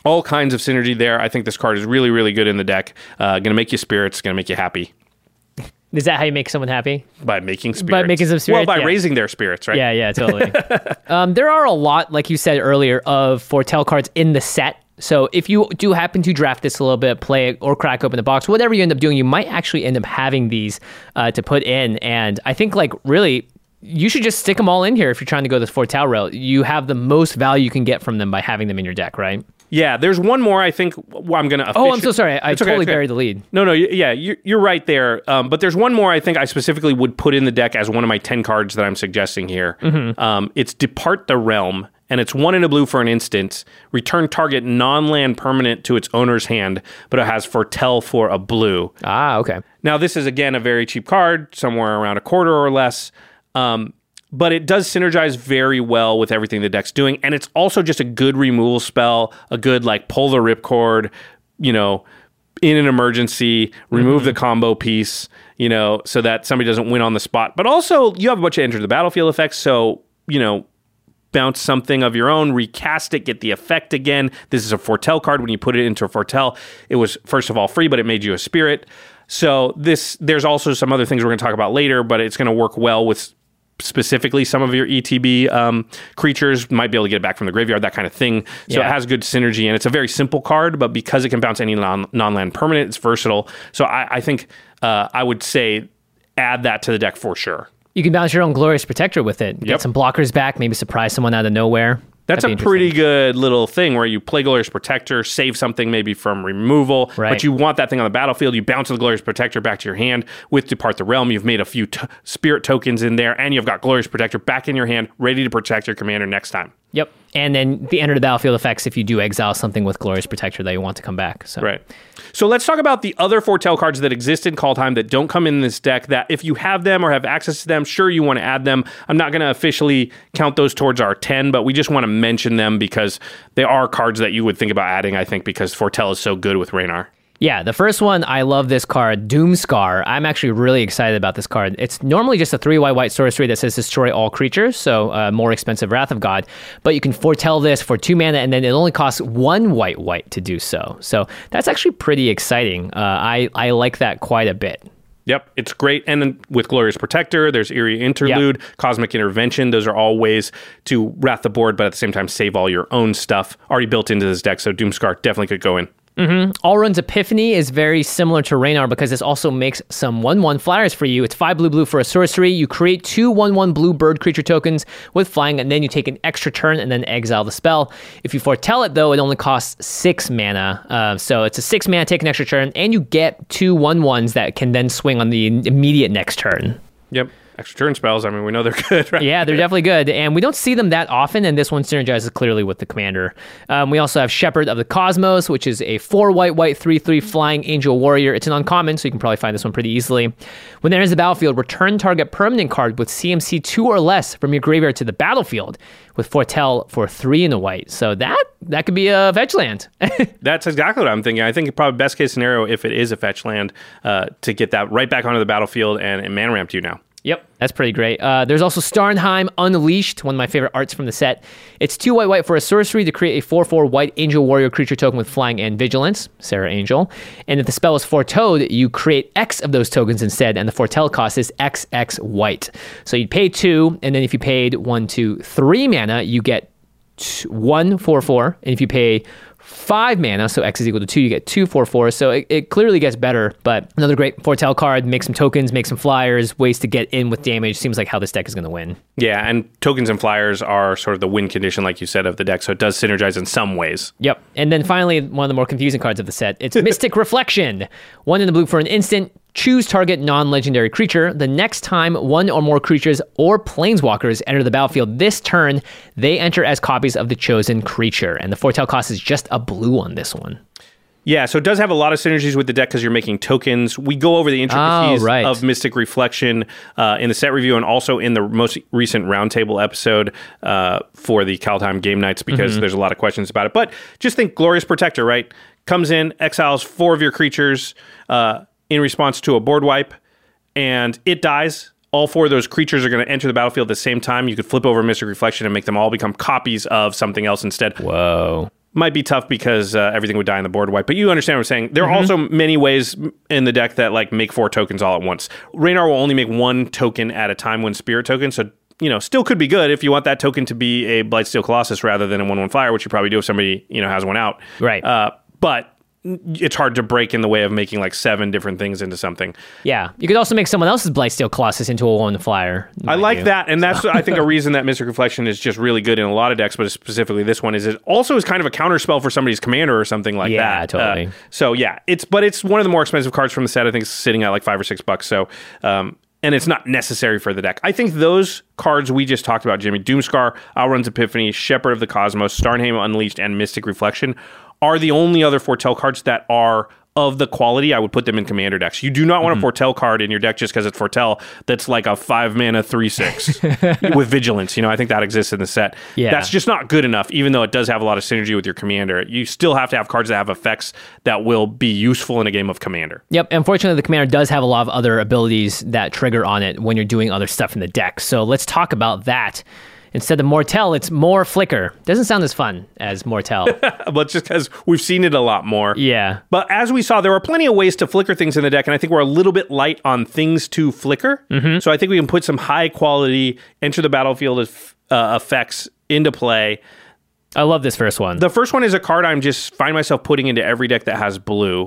all kinds of synergy there. I think this card is really, really good in the deck. Uh, going to make you spirits, going to make you happy. Is that how you make someone happy? By making spirits. By making some spirits? Well, by yeah. raising their spirits, right? Yeah, yeah, totally. um, there are a lot, like you said earlier, of foretell cards in the set. So if you do happen to draft this a little bit, play it, or crack open the box, whatever you end up doing, you might actually end up having these uh, to put in. And I think, like, really, you should just stick them all in here if you're trying to go this foretell route. You have the most value you can get from them by having them in your deck, right? Yeah, there's one more, I think, well, I'm going to... Oh, I'm so sorry. I it's totally okay, buried the lead. No, no, yeah, you're, you're right there. Um, but there's one more I think I specifically would put in the deck as one of my ten cards that I'm suggesting here. Mm-hmm. Um, it's Depart the Realm, and it's one in a blue for an instant. Return target non-land permanent to its owner's hand, but it has Foretell for a blue. Ah, okay. Now, this is, again, a very cheap card, somewhere around a quarter or less. Um But it does synergize very well with everything the deck's doing. And it's also just a good removal spell, a good, like, pull the ripcord, you know, in an emergency, remove mm-hmm. the combo piece, you know, so that somebody doesn't win on the spot. But also, you have a bunch of enter the battlefield effects. So, you know, bounce something of your own, recast it, get the effect again. This is a foretell card. When you put it into a foretell, it was, first of all, free, but it made you a spirit. So this, there's also some other things we're going to talk about later, but it's going to work well with specifically some of your E T B um, creatures. Might be able to get it back from the graveyard, that kind of thing. So yeah. It has good synergy, and it's a very simple card, but because it can bounce any non- non-land permanent, it's versatile. So I, I think uh, I would say add that to the deck for sure. You can bounce your own Glorious Protector with it. Get yep. some blockers back, maybe surprise someone out of nowhere. That's a pretty good little thing where you play Glorious Protector, save something maybe from removal, right. but you want that thing on the battlefield. You bounce the Glorious Protector back to your hand with Depart the Realm. You've made a few t- spirit tokens in there, and you've got Glorious Protector back in your hand, ready to protect your commander next time. Yep. And then the enter the battlefield effects if you do exile something with Glorious Protector that you want to come back. So. Right. So let's talk about the other foretell cards that exist in Kaldheim that don't come in this deck, that if you have them or have access to them, sure, you want to add them. I'm not going to officially count those towards our ten, but we just want to mention them because they are cards that you would think about adding, I think, because foretell is so good with Raynar. Yeah, the first one, I love this card, Doomscar. I'm actually really excited about this card. It's normally just a three white white sorcery that says destroy all creatures, so uh, more expensive Wrath of God. But you can foretell this for two mana, and then it only costs one white white to do so. So that's actually pretty exciting. Uh, I, I like that quite a bit. Yep, it's great. And then with Glorious Protector, there's Eerie Interlude, yep. Cosmic Intervention. Those are all ways to wrath the board, but at the same time save all your own stuff already built into this deck. So Doomscar definitely could go in. Mm-hmm. Alrund's Epiphany is very similar to Raynar because this also makes some one one flyers for you. It's five blue blue for a sorcery. You create two one one blue bird creature tokens with flying, and then you take an extra turn and then exile the spell. If you foretell it, though, it only costs six mana. Uh, so it's a six mana, take an extra turn, and you get two one ones that can then swing on the immediate next turn. Yep. Extra turn spells, I mean, we know they're good, right? Yeah, they're definitely good, and we don't see them that often, and this one synergizes clearly with the commander. Um, we also have Shepherd of the Cosmos, which is a four white white three three flying angel warrior. It's an uncommon, so you can probably find this one pretty easily. When it enters the battlefield, return target permanent card with C M C two or less from your graveyard to the battlefield with foretell for three in a white. So that that could be a fetch land. That's exactly what I'm thinking. I think probably best case scenario, if it is a fetch land, uh, to get that right back onto the battlefield and, and mana ramp you now. Yep, that's pretty great. Uh, there's also Starnheim Unleashed, one of my favorite arts from the set. It's two white white for a sorcery to create a four four white angel warrior creature token with flying and vigilance, Sarah Angel. And if the spell is foretold, you create X of those tokens instead, and the foretell cost is X X white. So you pay two, and then if you paid one, two, three mana, you get t- one four four, and if you pay five mana, so X is equal to two, you get two four four. So it, it clearly gets better, but another great foretell card. Make some tokens, make some flyers, ways to get in with damage. Seems like how this deck is going to win. Yeah, and tokens and flyers are sort of the win condition, like you said, of the deck, so it does synergize in some ways. Yep. And then finally, one of the more confusing cards of the set, it's Mystic Reflection. One in the blue for an instant. Choose target non-legendary creature. The next time one or more creatures or planeswalkers enter the battlefield this turn, they enter as copies of the chosen creature. And the foretell cost is just a blue on this one. Yeah, so it does have a lot of synergies with the deck because you're making tokens. We go over the intricacies oh, right. of Mystic Reflection uh, in the set review and also in the most recent roundtable episode uh, for the Kaldheim Game Nights because mm-hmm. there's a lot of questions about it. But just think Glorious Protector, right? Comes in, exiles four of your creatures, uh, in response to a board wipe, and it dies. All four of those creatures are going to enter the battlefield at the same time. You could flip over Mystic Reflection and make them all become copies of something else instead. Whoa. might be tough because uh, everything would die in the board wipe. But you understand what I'm saying. There are mm-hmm. also many ways in the deck that like make four tokens all at once. Raynar will only make one token at a time, one spirit token. So, you know, still could be good if you want that token to be a Blightsteel Colossus rather than a one one flyer, which you probably do if somebody, you know, has one out. Right. Uh, but it's hard to break in the way of making like seven different things into something. Yeah. You could also make someone else's Blightsteel Colossus into a one flyer. I like you. that. And that's, I think, a reason that Mystic Reflection is just really good in a lot of decks, but specifically this one is it also is kind of a counter spell for somebody's commander or something like yeah, that. Yeah, totally. Uh, so yeah, it's, but it's one of the more expensive cards from the set. I think it's sitting at like five or six bucks. So, um, and it's not necessary for the deck. I think those cards we just talked about, Jimmy, Doomscar, Alrund's Epiphany, Shepherd of the Cosmos, Starnheim Unleashed, and Mystic Reflection are the only other Foretell cards that are of the quality I would put them in commander decks. You do not want mm-hmm. a Foretell card in your deck just because it's Foretell that's like a five mana three six with Vigilance. You know, I think that exists in the set. Yeah. That's just not good enough, even though it does have a lot of synergy with your commander. You still have to have cards that have effects that will be useful in a game of commander. Yep. Unfortunately, the commander does have a lot of other abilities that trigger on it when you're doing other stuff in the deck. So let's talk about that. Instead of Mortel, it's more Flicker. Doesn't sound as fun as Mortel. But just because we've seen it a lot more. Yeah. But as we saw, there are plenty of ways to flicker things in the deck, and I think we're a little bit light on things to flicker. Mm-hmm. So I think we can put some high quality enter the battlefield uh, effects into play. I love this first one. The first one is a card I'm just find myself putting into every deck that has blue,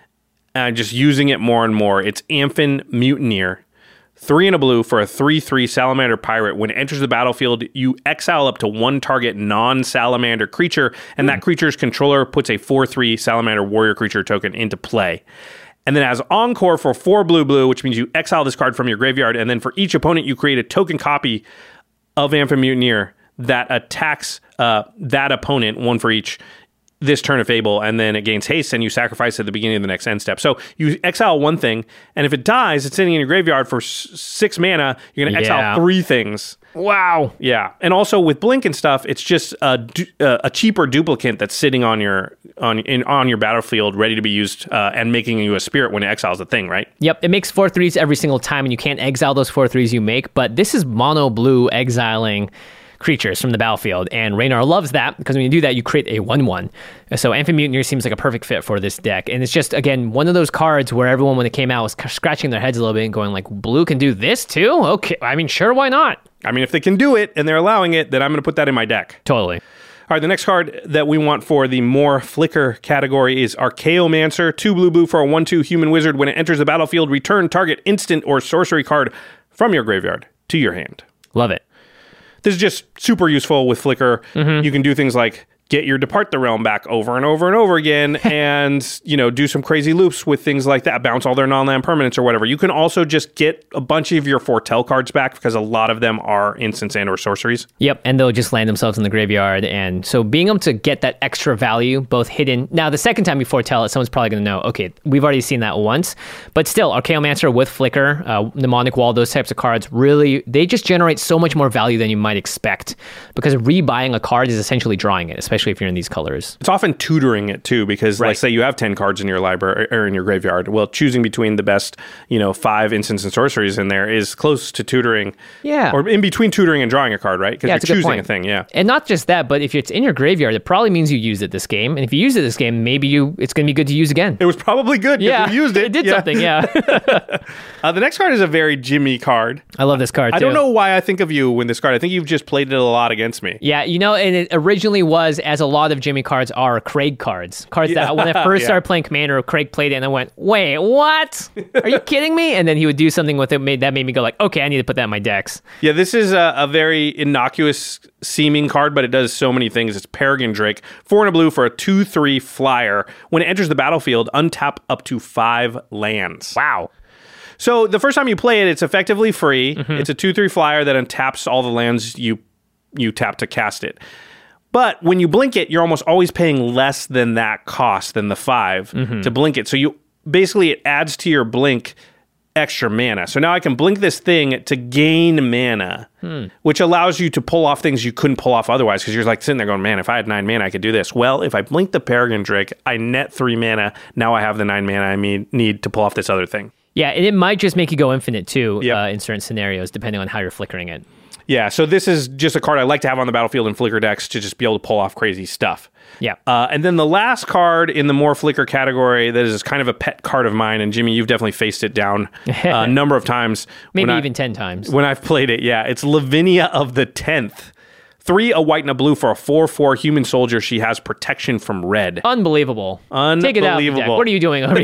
and just using it more and more. It's Amphin Mutineer. Three and a blue for a three three Salamander Pirate. When it enters the battlefield, you exile up to one target non-Salamander creature, and that creature's controller puts a four three Salamander Warrior creature token into play. And then as Encore for four blue blue, which means you exile this card from your graveyard, and then for each opponent, you create a token copy of Amphin Mutineer that attacks uh, that opponent, one for each, this turn of Fable, and then it gains haste, and you sacrifice at the beginning of the next end step. So you exile one thing, and if it dies, it's sitting in your graveyard for s- six mana. You're going to exile yeah. three things. Wow. Yeah, and also with Blink and stuff, it's just a, du- uh, a cheaper duplicate that's sitting on your on in, on your battlefield, ready to be used, uh, and making you a spirit when it exiles the thing, right? Yep, it makes four threes every single time, and you can't exile those four threes you make. But this is mono blue exiling creatures from the battlefield, and Raynar loves that because when you do that, you create a one one. So Amphin Mutineer seems like a perfect fit for this deck, and it's just, again, one of those cards where everyone, when it came out, was scratching their heads a little bit and going like, blue can do this too? Okay, I mean, sure, why not? I mean, if they can do it and they're allowing it, then I'm going to put that in my deck. Totally. All right, the next card that we want for the more flicker category is Archaeomancer, two blue blue for a one two human wizard. When it enters the battlefield, return target instant or sorcery card from your graveyard to your hand. Love it. This is just super useful with Flicker. Mm-hmm. You can do things like get your Depart the Realm back over and over and over again, and, you know, do some crazy loops with things like that, bounce all their non-land permanents or whatever. You can also just get a bunch of your Foretell cards back because a lot of them are instants and or sorceries. Yep, and they'll just land themselves in the graveyard, and so being able to get that extra value, both hidden. Now, the second time you Foretell it, someone's probably going to know, okay, we've already seen that once, but still, Archaeomancer with Flicker, uh, Mnemonic Wall, those types of cards, really, they just generate so much more value than you might expect, because rebuying a card is essentially drawing it, especially if you're in these colors. It's often tutoring it too, because right. like say you have ten cards in your library or in your graveyard. Well, choosing between the best, you know, five instants and sorceries in there is close to tutoring. Yeah. Or in between tutoring and drawing a card, right? Because yeah, you're choosing a thing, yeah. And not just that, but if it's in your graveyard, it probably means you used it this game. And if you use it this game, maybe you it's going to be good to use again. It was probably good. Yeah. You used it. It did yeah. something, yeah. uh, the next card is a very Jimmy card. I love this card, too. I don't know why I think of you when this card. I think you've just played it a lot against me. Yeah, you know, and it originally was, as a lot of Jimmy cards are, Craig cards. Cards yeah. that when I first yeah. started playing Commander, Craig played it and I went, wait, what? Are you kidding me? And then he would do something with it made, that made me go like, okay, I need to put that in my decks. Yeah, this is a, a very innocuous seeming card, but it does so many things. It's Peregrine Drake, four and a blue for a two three flyer. When it enters the battlefield, untap up to five lands. Wow. So the first time you play it, it's effectively free. Mm-hmm. It's a two three flyer that untaps all the lands you you tap to cast it. But when you blink it, you're almost always paying less than that cost, than the five, mm-hmm. to blink it. So you basically, it adds to your blink extra mana. So now I can blink this thing to gain mana, hmm. which allows you to pull off things you couldn't pull off otherwise, because you're like sitting there going, man, if I had nine mana, I could do this. Well, if I blink the Peregrine Drake, I net three mana. Now I have the nine mana I need to pull off this other thing. Yeah, and it might just make you go infinite, too, yep. uh, in certain scenarios, depending on how you're flickering it. Yeah, so this is just a card I like to have on the battlefield in Flicker decks to just be able to pull off crazy stuff. Yeah. Uh, and then the last card in the more Flicker category that is kind of a pet card of mine, and Jimmy, you've definitely faced it down a number of times. Maybe I, even ten times. When I've played it, yeah. It's Lavinia of the tenth. Three, a white and a blue for a four four human soldier. She has protection from red. Unbelievable. Unbelievable. Take it out, deck. What are you doing over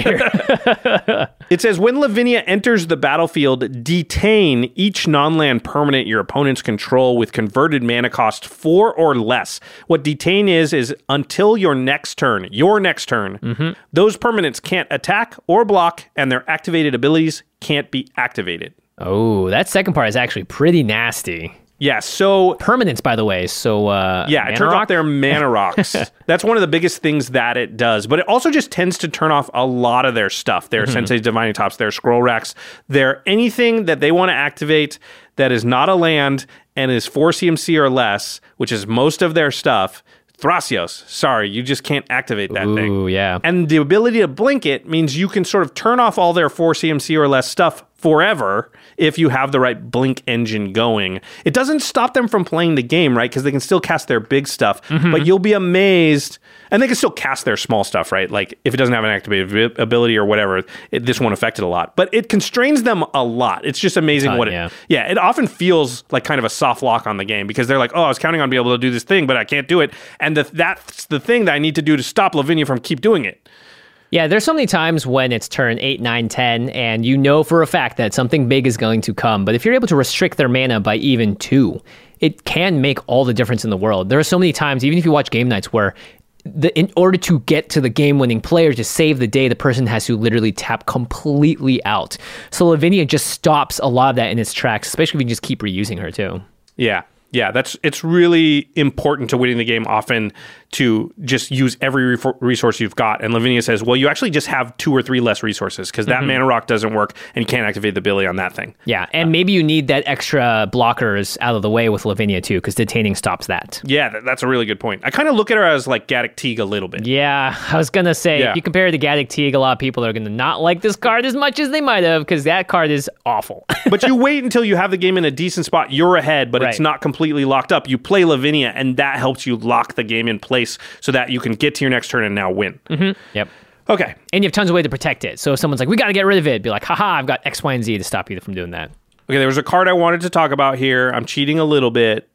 here? It says, when Lavinia enters the battlefield, detain each non-land permanent your opponents control with converted mana cost four or less. What detain is, is until your next turn, your next turn, mm-hmm. those permanents can't attack or block, and their activated abilities can't be activated. Oh, that second part is actually pretty nasty. Yeah, so... Permanents, by the way, so... Uh, yeah, it turns rock? off their mana rocks. That's one of the biggest things that it does. But it also just tends to turn off a lot of their stuff. Their mm-hmm. Sensei's Divining Tops, their Scroll Racks, their anything that they want to activate that is not a land and is four C M C or less, which is most of their stuff... Thrasios, sorry, you just can't activate that Ooh, thing. Ooh, yeah. And the ability to blink it means you can sort of turn off all their four C M C or less stuff forever if you have the right blink engine going. It doesn't stop them from playing the game, right? Because they can still cast their big stuff, mm-hmm. but you'll be amazed. And they can still cast their small stuff, right? Like if it doesn't have an activated ability or whatever, it, this won't affect it a lot. But it constrains them a lot. It's just amazing uh, what it... Yeah. yeah, it often feels like kind of a soft lock on the game because they're like, oh, I was counting on being able to do this thing, but I can't do it. And the, that's the thing that I need to do to stop Lavinia from keep doing it. Yeah, there's so many times when it's turn eight, nine, ten, and you know for a fact that something big is going to come. But if you're able to restrict their mana by even two, it can make all the difference in the world. There are so many times, even if you watch game nights, where the, in order to get to the game-winning player to save the day, the person has to literally tap completely out. So Lavinia just stops a lot of that in its tracks, especially if you just keep reusing her too. Yeah. Yeah, that's it's really important to winning the game often to just use every re- resource you've got. And Lavinia says, well, you actually just have two or three less resources because that mm-hmm. mana rock doesn't work and you can't activate the ability on that thing. Yeah, and uh, maybe you need that extra blockers out of the way with Lavinia too because detaining stops that. Yeah, that, that's a really good point. I kind of look at her as like Gaddock Teague a little bit. Yeah, I was going to say, yeah. if you compare it to Gaddock Teague, a lot of people are going to not like this card as much as they might have because that card is awful. But you wait until you have the game in a decent spot. You're ahead, but right. it's not completely locked up. You play Lavinia, and that helps you lock the game in place so that you can get to your next turn and now win. Mm-hmm. Yep. Okay. And you have tons of way to protect it. So if someone's like, we got to get rid of it, be like, haha, I've got X, Y, and Z to stop you from doing that. Okay, there was a card I wanted to talk about here. I'm cheating a little bit.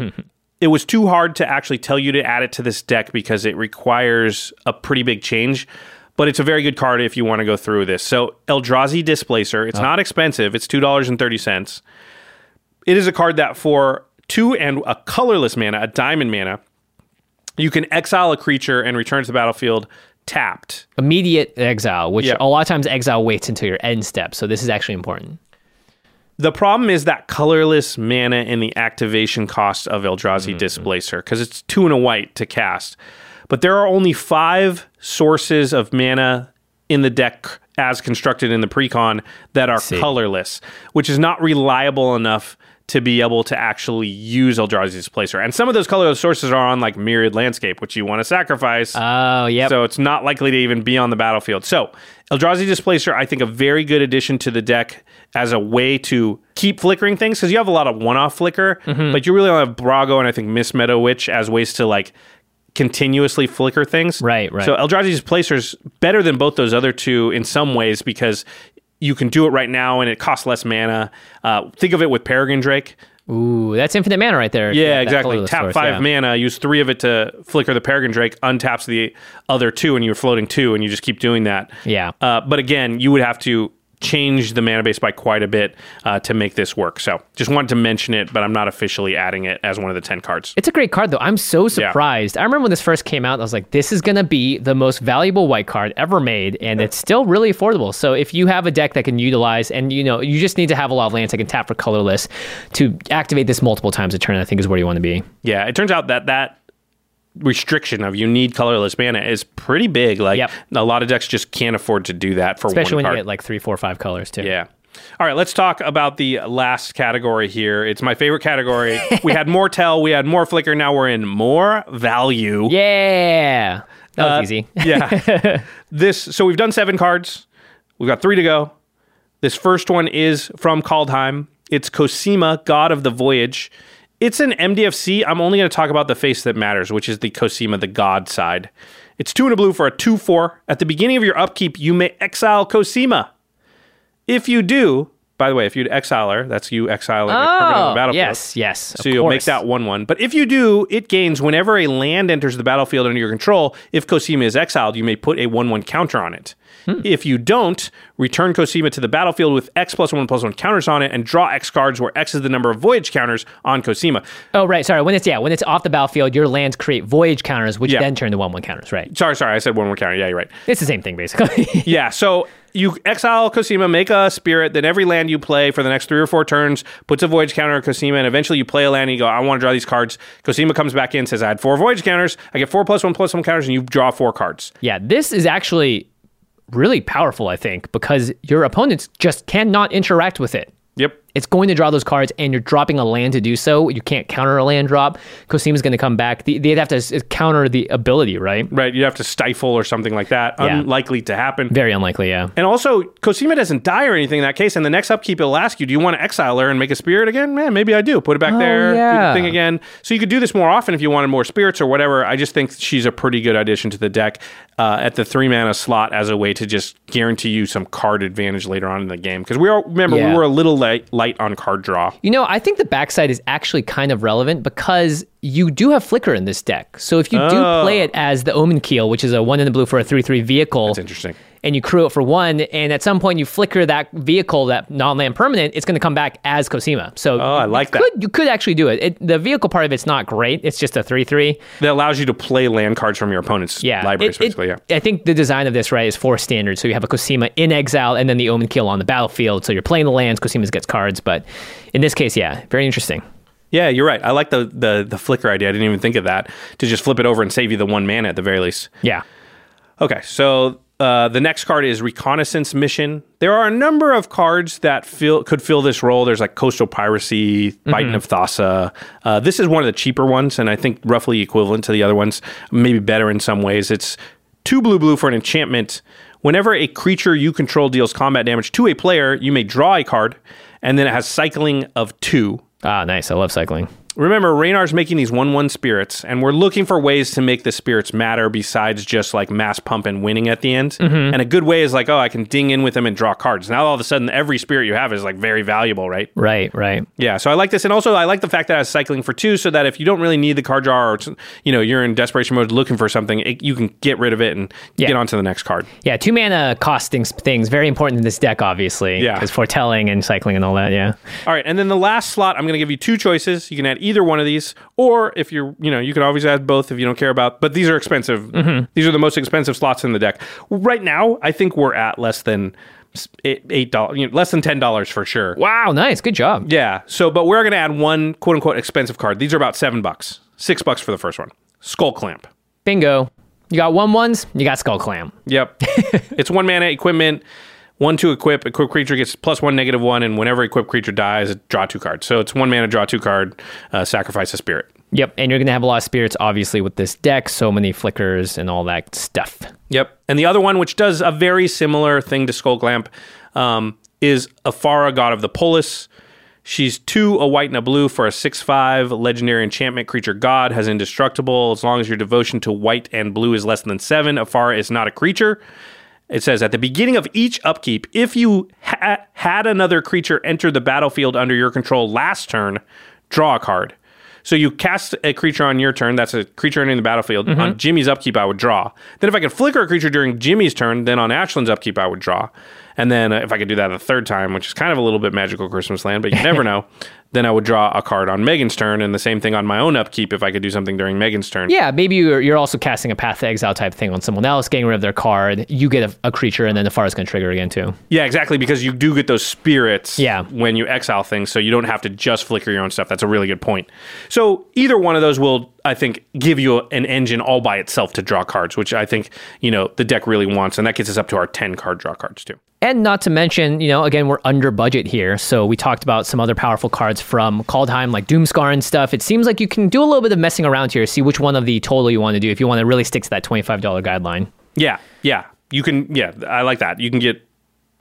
It was too hard to actually tell you to add it to this deck because it requires a pretty big change. But it's a very good card if you want to go through this. So Eldrazi Displacer, it's oh. not expensive. It's two dollars and thirty cents. It is a card that for two and a colorless mana, a diamond mana, you can exile a creature and return to the battlefield tapped. Immediate exile, which yep. a lot of times exile waits until your end step. So this is actually important. The problem is that colorless mana and the activation cost of Eldrazi mm-hmm. Displacer, because it's two and a white to cast. But there are only five sources of mana in the deck as constructed in the precon that are colorless, which is not reliable enough to be able to actually use Eldrazi Displacer. And some of those colorless sources are on like Myriad Landscape, which you want to sacrifice. Oh, yep. So it's not likely to even be on the battlefield. So Eldrazi Displacer, I think a very good addition to the deck as a way to keep flickering things, because you have a lot of one-off flicker, mm-hmm. but you really only have Brago and I think Miss Meadow Witch as ways to like continuously flicker things. Right, right. So Eldrazi Displacer's better than both those other two in some ways because you can do it right now and it costs less mana. Uh, think of it with Peregrine Drake. Ooh, that's infinite mana right there. Yeah, exactly. Tap source, five yeah. mana, use three of it to flicker the Peregrine Drake, untaps the other two, and you're floating two, and you just keep doing that. Yeah. Uh, but again, you would have to change the mana base by quite a bit uh, to make this work. So just wanted to mention it, but I'm not officially adding it as one of the ten cards. It's a great card, though. I'm so surprised. Yeah. I remember when this first came out, I was like, this is going to be the most valuable white card ever made, and it's still really affordable. So if you have a deck that can utilize, and you know, you just need to have a lot of lands that can tap for colorless to activate this multiple times a turn, I think is where you want to be. Yeah, it turns out that that restriction of you need colorless mana is pretty big. Like yep. a lot of decks just can't afford to do that for especially one when card. You get like three, four, five colors too. Yeah. All right, let's talk about the last category here. It's my favorite category. We had more tell, we had more flicker, now we're in more value. Yeah. That was uh, easy. yeah. This so we've done seven cards. We've got three to go. This first one is from Kaldheim. It's Cosima, God of the Voyage. It's an M D F C. I'm only going to talk about the face that matters, which is the Cosima, the God side. It's two and a blue for a two four. At the beginning of your upkeep, you may exile Cosima. If you do, by the way, if you exile her, that's you exiling oh, a permanent on the battlefield. Yes, yes. So you'll course. make that one one. But if you do, it gains whenever a land enters the battlefield under your control. If Cosima is exiled, you may put a one one counter on it. Hmm. If you don't, return Cosima to the battlefield with X plus one plus one counters on it and draw X cards where X is the number of voyage counters on Cosima. Oh, right. Sorry. When it's, yeah, when it's off the battlefield, your lands create voyage counters, which yeah. then turn to one one counters, right? Sorry, sorry. I said one one counter. Yeah, you're right. It's the same thing, basically. yeah. So you exile Cosima, make a spirit, then every land you play for the next three or four turns puts a voyage counter on Cosima, and eventually you play a land and you go, I want to draw these cards. Cosima comes back in, says, I had four voyage counters. I get four plus one plus one counters, and you draw four cards. Yeah, this is actually really powerful, I think, because your opponents just cannot interact with it. Yep. It's going to draw those cards, and you're dropping a land to do so. You can't counter a land drop. Cosima's going to come back. They'd have to counter the ability, right? Right. You'd have to stifle or something like that. Yeah. Unlikely to happen. Very unlikely, yeah. And also, Cosima doesn't die or anything in that case. And the next upkeep, it'll ask you, do you want to exile her and make a spirit again? Man, maybe I do. Put it back oh, there. Yeah. Do the thing again. So you could do this more often if you wanted more spirits or whatever. I just think she's a pretty good addition to the deck uh, at the three mana slot as a way to just guarantee you some card advantage later on in the game. Because we all remember, yeah. we were a little light, light on card draw. You know, I think the backside is actually kind of relevant because you do have Flicker in this deck. So if you oh. do play it as the Omen Keel, which is a one in the blue for a three three vehicle. That's interesting. And you crew it for one, and at some point you flicker that vehicle, that non-land permanent, it's going to come back as Cosima. So oh, I like you that. Could, you could actually do it. it. The vehicle part of it's not great. It's just a three three. That allows you to play land cards from your opponent's yeah, libraries, it, basically, it, yeah. I think the design of this, right, is four standard. So you have a Cosima in exile, and then the Omen Keel on the battlefield. So you're playing the lands, Cosima gets cards. But in this case, yeah, very interesting. Yeah, you're right. I like the, the the flicker idea. I didn't even think of that. To just flip it over and save you the one mana at the very least. Yeah. Okay, so uh, the next card is Reconnaissance Mission. There are a number of cards that fill, could fill this role. There's like Coastal Piracy, Titan mm-hmm. of Thassa. Uh, this is one of the cheaper ones, and I think roughly equivalent to the other ones. Maybe better in some ways. It's two blue blue for an enchantment. Whenever a creature you control deals combat damage to a player, you may draw a card, and then it has cycling of two. Ah, nice. I love cycling. Remember, Raynar's making these one one spirits, and we're looking for ways to make the spirits matter besides just like mass pump and winning at the end. Mm-hmm. And a good way is like, oh, I can ding in with them and draw cards. Now all of a sudden, every spirit you have is like very valuable, right? Right, right. Yeah, so I like this. And also, I like the fact that I was cycling for two so that if you don't really need the card draw or, you know, you're in desperation mode looking for something, it, you can get rid of it and yeah. get on to the next card. Yeah, two mana costing things, very important in this deck, obviously. Yeah. Because foretelling and cycling and all that, yeah. All right, and then the last slot, I'm going to give you two choices. You can add either one of these. Or if you're, you know, you can always add both if you don't care about, but these are expensive. Mm-hmm. These are the most expensive slots in the deck. Right now, I think we're at less than eight dollars, you know, less than ten dollars for sure. Wow, nice. Good job. Yeah. So, but we're going to add one quote unquote expensive card. These are about seven bucks, six bucks for the first one. Skull Clamp. Bingo. You got one ones, you got Skull Clamp. Yep. It's one mana equipment. One to equip. Equip creature gets plus one, negative one, and whenever equipped creature dies, draw two cards. So it's one mana, draw two card, uh, sacrifice a spirit. Yep, and you're going to have a lot of spirits, obviously, with this deck. So many flickers and all that stuff. Yep. And the other one, which does a very similar thing to Skull Clamp, um, is Afara, God of the Polis. She's two, a white and a blue for a six five legendary enchantment creature god, has indestructible. As long as your devotion to white and blue is less than seven, Afara is not a creature. It says, at the beginning of each upkeep, if you ha- had another creature enter the battlefield under your control last turn, draw a card. So you cast a creature on your turn, that's a creature entering the battlefield. Mm-hmm. On Jimmy's upkeep, I would draw. Then if I could flicker a creature during Jimmy's turn, then on Ashland's upkeep, I would draw. And then uh, if I could do that a third time, which is kind of a little bit Magical Christmas Land, but you never know, then I would draw a card on Megan's turn, and the same thing on my own upkeep if I could do something during Megan's turn. Yeah, maybe you're, you're also casting a Path to Exile type thing on someone else, getting rid of their card. You get a, a creature, and then the Afara's going to trigger again, too. Yeah, exactly, because you do get those spirits yeah. when you exile things, so you don't have to just flicker your own stuff. That's a really good point. So either one of those will, I think, give you an engine all by itself to draw cards, which I think, you know, the deck really wants, and that gets us up to our ten card draw cards, too. And not to mention, you know, again, we're under budget here. So we talked about some other powerful cards from Kaldheim, like Doomscar and stuff. It seems like you can do a little bit of messing around here, see which one of the total you want to do if you want to really stick to that twenty-five dollars guideline. Yeah, yeah. You can, yeah, I like that. You can get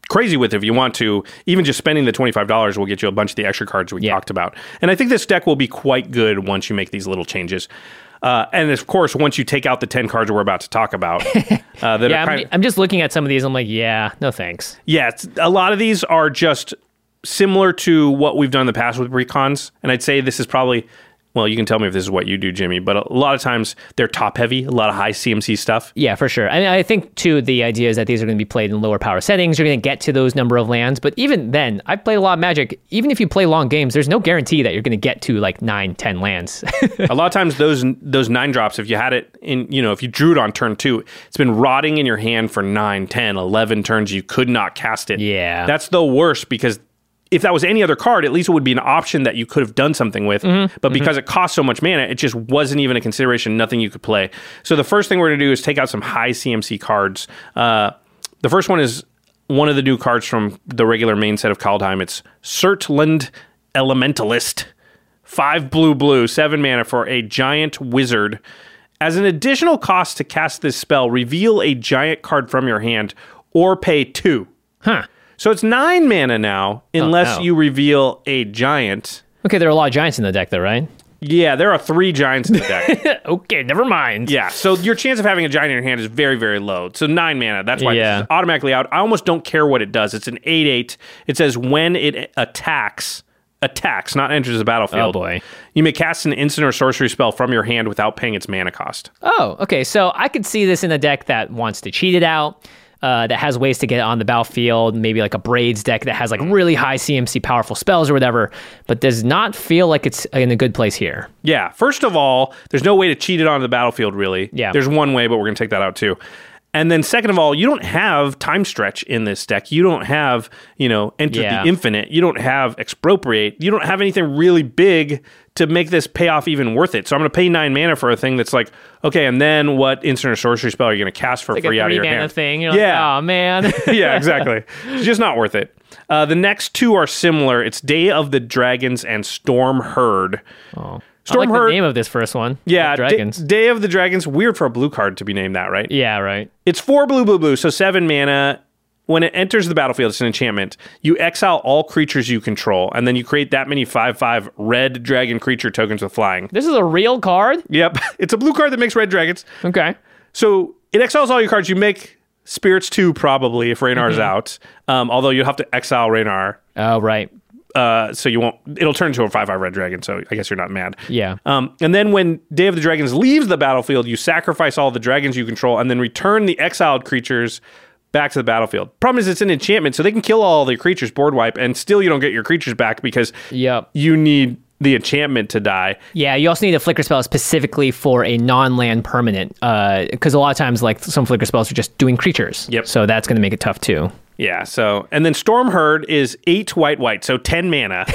crazy with it if you want to. Even just spending the twenty-five dollars will get you a bunch of the extra cards we yeah. talked about. And I think this deck will be quite good once you make these little changes. Uh, and of course, once you take out the ten cards we're about to talk about. Uh, that yeah, are I'm, of, I'm just looking at some of these. I'm like, yeah, no thanks. Yeah, it's, a lot of these are just similar to what we've done in the past with recons. And I'd say this is probably... Well, you can tell me if this is what you do, Jimmy, but a lot of times they're top heavy, a lot of high C M C stuff. Yeah, for sure. I mean, I think, too, the idea is that these are going to be played in lower power settings. You're going to get to those number of lands. But even then, I've played a lot of Magic. Even if you play long games, there's no guarantee that you're going to get to like nine, ten lands. A lot of times those those nine drops, if you had it in, you know, if you drew it on turn two, it's been rotting in your hand for nine, ten, eleven turns. You could not cast it. Yeah. That's the worst because... If that was any other card, at least it would be an option that you could have done something with. Mm-hmm. But because mm-hmm. it cost so much mana, it just wasn't even a consideration, nothing you could play. So the first thing we're going to do is take out some high C M C cards. Uh, the first one is one of the new cards from the regular main set of Kaldheim. It's Surtland Elementalist. Five blue blue, seven mana for a giant wizard. As an additional cost to cast this spell, reveal a giant card from your hand or pay two. Huh. So it's nine mana now, unless oh, no. you reveal a giant. Okay, there are a lot of giants in the deck, though, right? Yeah, there are three giants in the deck. Okay, never mind. Yeah, so your chance of having a giant in your hand is very, very low. So nine mana, that's why yeah. it's automatically out. I almost don't care what it does. It's an eight eight. It says when it attacks, attacks, not enters the battlefield. Oh, boy. You may cast an instant or sorcery spell from your hand without paying its mana cost. Oh, okay, so I could see this in a deck that wants to cheat it out. Uh, that has ways to get on the battlefield, maybe like a Braids deck that has like really high C M C powerful spells or whatever, but does not feel like it's in a good place here. Yeah, first of all, there's no way to cheat it onto the battlefield, really. Yeah. There's one way, but we're going to take that out too. And then second of all, you don't have Time Stretch in this deck. You don't have, you know, Enter yeah. the Infinite. You don't have Expropriate. You don't have anything really big to make this payoff even worth it. So I'm going to pay nine mana for a thing that's like, okay, and then what instant or sorcery spell are you going to cast for like free a out of your mana hand? Thing. You're yeah. Like, oh, man. Yeah, exactly. It's just not worth it. Uh, the next two are similar. It's Day of the Dragons and Storm Herd. Oh. Storm I like Herd, the name of this first one. Yeah, Dragons. Day, Day of the Dragons. Weird for a blue card to be named that, right? Yeah, right. It's four blue, blue, blue, so seven mana. When it enters the battlefield, it's an enchantment. You exile all creatures you control, and then you create that many five five red dragon creature tokens with flying. This is a real card? Yep. It's a blue card that makes red dragons. Okay. So it exiles all your cards. You make Spirits two, probably, if Raynar's mm-hmm. out. Um, although you'll have to exile Raynar. Oh, right. Uh, so you won't, it'll turn into a five five red dragon, so I guess you're not mad. Yeah. Um, and then when Day of the Dragons leaves the battlefield, you sacrifice all the dragons you control and then return the exiled creatures back to the battlefield. Problem is it's an enchantment, so they can kill all the creatures board wipe, and still you don't get your creatures back because yep. you need the enchantment to die. Yeah, you also need a flicker spell specifically for a non-land permanent, because uh, a lot of times like some flicker spells are just doing creatures. Yep. So that's going to make it tough too. Yeah, so, and then Storm Herd is eight white white, so ten mana.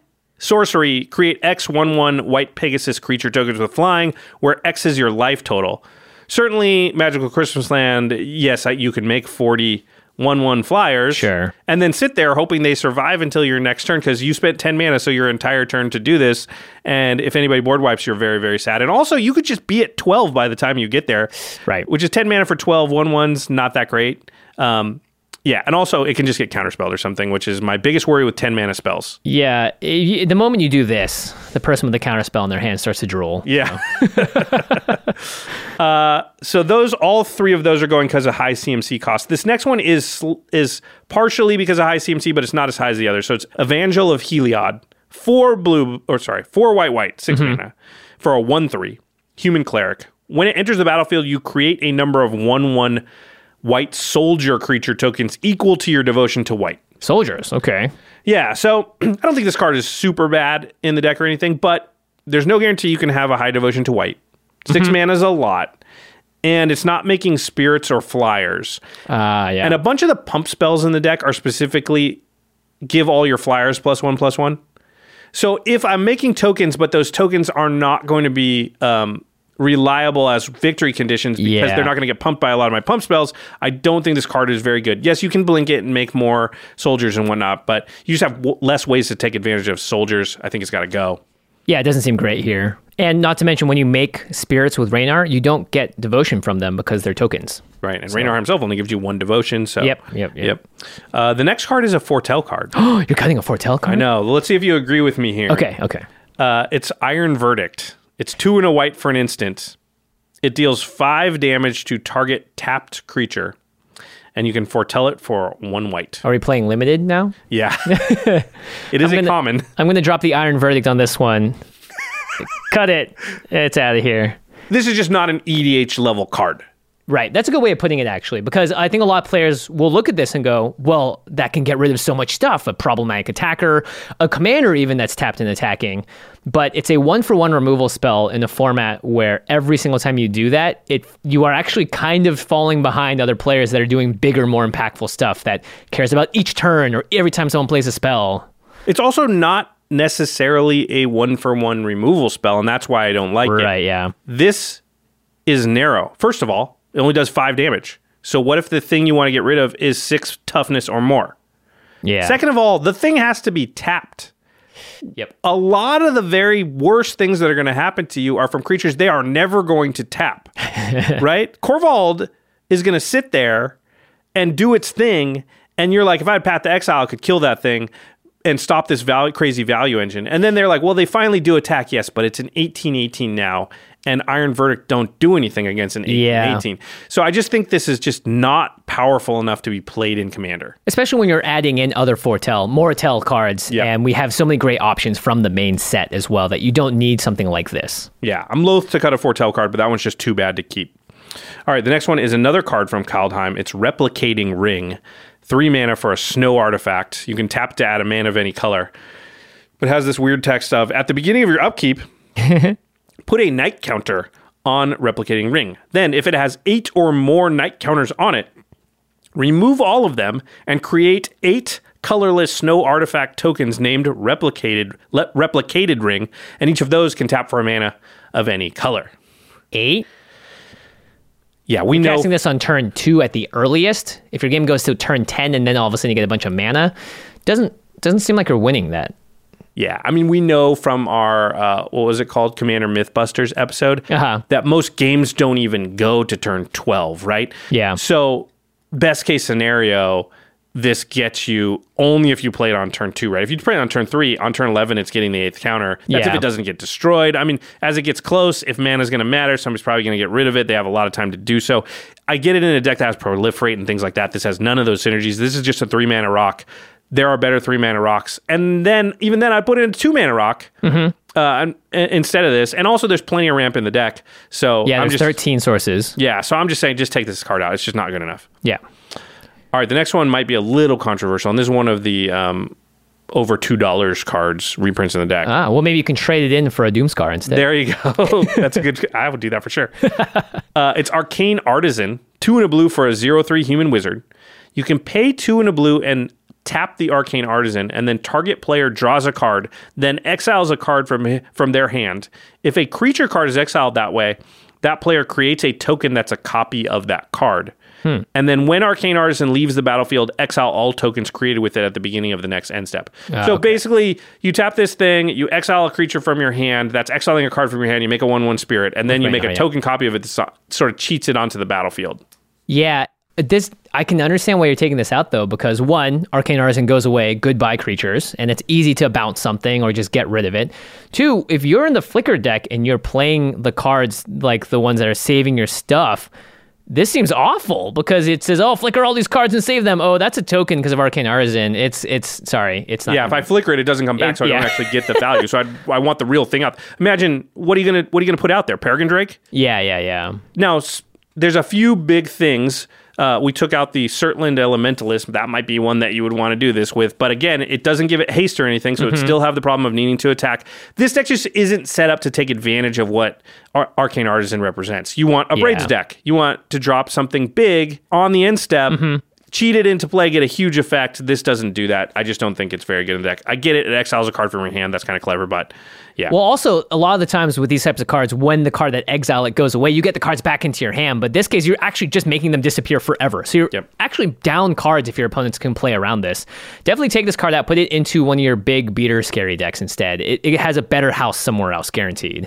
Sorcery, create X one one white Pegasus creature tokens with flying, where X is your life total. Certainly, Magical Christmas Land, yes, you can make forty one one flyers. Sure. And then sit there hoping they survive until your next turn, because you spent ten mana, so your entire turn to do this. And if anybody board wipes, you're very, very sad. And also, you could just be at twelve by the time you get there. Right. Which is ten mana for twelve one ones, not that great. Um, Yeah, and also it can just get counterspelled or something, which is my biggest worry with ten mana spells. Yeah, it, the moment you do this, the person with the counterspell in their hand starts to drool. Yeah. So. uh, so those, all three of those are going because of high C M C cost. This next one is is partially because of high C M C, but it's not as high as the other. So it's Evangel of Heliod, four blue, or sorry, four white white, six mm-hmm. mana for a one three human cleric. When it enters the battlefield, you create a number of one one white soldier creature tokens equal to your devotion to white. Soldiers, okay. Yeah, so I don't think this card is super bad in the deck or anything, but there's no guarantee you can have a high devotion to white. Six mm-hmm. mana is a lot, and it's not making spirits or flyers. Ah, uh, yeah. And a bunch of the pump spells in the deck are specifically give all your flyers plus one, plus one. So if I'm making tokens, but those tokens are not going to be um, reliable as victory conditions because yeah. they're not going to get pumped by a lot of my pump spells, I don't think this card is very good. Yes, you can blink it and make more soldiers and whatnot, but you just have w- less ways to take advantage of soldiers. I think it's got to go. Yeah, it doesn't seem great here. And not to mention, when you make spirits with Raynar, you don't get devotion from them because they're tokens. Right, and So- Raynar himself only gives you one devotion. So Yep, yep, yep. Uh, the next card is a Foretell card. Oh, you're cutting a Foretell card? I know. Let's see if you agree with me here. Okay, okay. Uh, it's Iron Verdict. It's two and a white for an instant. It deals five damage to target tapped creature, and you can foretell it for one white. Are we playing limited now? Yeah. It is I'm a gonna- common. I'm going to drop the Iron Verdict on this one. Cut it. It's out of here. This is just not an E D H level card. Right. That's a good way of putting it, actually, because I think a lot of players will look at this and go, well, that can get rid of so much stuff. A problematic attacker, a commander even that's tapped and attacking. But it's a one-for-one removal spell in a format where every single time you do that, it you are actually kind of falling behind other players that are doing bigger, more impactful stuff that cares about each turn or every time someone plays a spell. It's also not necessarily a one-for-one removal spell, and that's why I don't like it. Right, yeah. This is narrow. First of all, it only does five damage. So what if the thing you want to get rid of is six toughness or more? Yeah. Second of all, the thing has to be tapped. Yep. A lot of the very worst things that are going to happen to you are from creatures they are never going to tap. Right? Korvald is going to sit there and do its thing, and you're like, if I had Path to Exile, I could kill that thing and stop this value, crazy value engine. And then they're like, well, they finally do attack, yes, but it's an eighteen eighteen now, and Iron Verdict don't do anything against an eighteen eighteen. Yeah. So I just think this is just not powerful enough to be played in Commander. Especially when you're adding in other Foretell, more Tell cards, Yeah. and we have so many great options from the main set as well that you don't need something like this. Yeah, I'm loath to cut a Foretell card, but that one's just too bad to keep. All right, the next one is another card from Kaldheim. It's Replicating Ring. Three mana for a snow artifact. You can tap to add a mana of any color. But it has this weird text of, at the beginning of your upkeep, put a night counter on Replicating Ring. Then, if it has eight or more night counters on it, remove all of them and create eight colorless snow artifact tokens named Replicated le- Replicated Ring, and each of those can tap for a mana of any color. Eight? Yeah, we know. Casting this on turn two at the earliest, if your game goes to turn ten and then all of a sudden you get a bunch of mana, doesn't doesn't seem like you're winning that. Yeah, I mean, we know from our, uh, what was it called, Commander Mythbusters episode, Uh-huh. that most games don't even go to turn twelve, right? Yeah. So, best case scenario, this gets you only if you play it on turn two, right? If you play it on turn three, on turn eleven, it's getting the eighth counter. That's if Yeah. it doesn't get destroyed. I mean, as it gets close, if mana's going to matter, somebody's probably going to get rid of it. They have a lot of time to do so. I get it in a deck that has Proliferate and things like that. This has none of those synergies. This is just a three mana rock. There are better three mana rocks. And then, even then, I put in a two mana rock Mm-hmm. uh, and- and instead of this. And also, there's plenty of ramp in the deck. So, Yeah, I'm there's just, thirteen sources. Yeah, so I'm just saying, just take this card out. It's just not good enough. Yeah. All right, the next one might be a little controversial, and this is one of the um, over two dollars cards reprints in the deck. Ah, well, maybe you can trade it in for a Doomscar instead. There you go. That's a good. I would do that for sure. uh, it's Arcane Artisan, two and a blue for a zero three human wizard. You can pay two and a blue and tap the Arcane Artisan, and then target player draws a card, then exiles a card from from their hand. If a creature card is exiled that way, that player creates a token that's a copy of that card. Hmm. And then when Arcane Artisan leaves the battlefield, exile all tokens created with it at the beginning of the next end step. Ah, so okay. basically, you tap this thing, you exile a creature from your hand, that's exiling a card from your hand, you make a one one spirit, and then you Right, make a right, yeah. token copy of it that so- sort of cheats it onto the battlefield. Yeah, this I can understand why you're taking this out though, because one, Arcane Artisan goes away, goodbye creatures, and it's easy to bounce something or just get rid of it. Two, if you're in the Flicker deck and you're playing the cards like the ones that are saving your stuff, this seems awful because it says, "Oh, flicker all these cards and save them." Oh, that's a token because of Arcane Artisan. It's it's sorry, it's not. Yeah, if I flicker it, it doesn't come back, It- so I yeah. don't actually get the value. So I I want the real thing out. Imagine what are you gonna what are you gonna put out there? Peregrine Drake. Yeah, yeah, yeah. Now, s- there's a few big things. Uh, we took out the Surtland Elementalist. That might be one that you would want to do this with. But again, it doesn't give it haste or anything, so it Mhm. still have the problem of needing to attack. This deck just isn't set up to take advantage of what Ar- Arcane Artisan represents. You want a Braids Yeah. deck. You want to drop something big on the end step cheat it into play, get a huge effect. This doesn't do that. I just don't think it's very good in the deck. I get it. It exiles a card from your hand. That's kind of clever, but yeah. Well, also, a lot of the times with these types of cards, when the card that exile it goes away, you get the cards back into your hand. But in this case, you're actually just making them disappear forever. So you're yep. actually down cards if your opponents can play around this. Definitely take this card out, put it into one of your big beater scary decks instead. It, it has a better house somewhere else, guaranteed.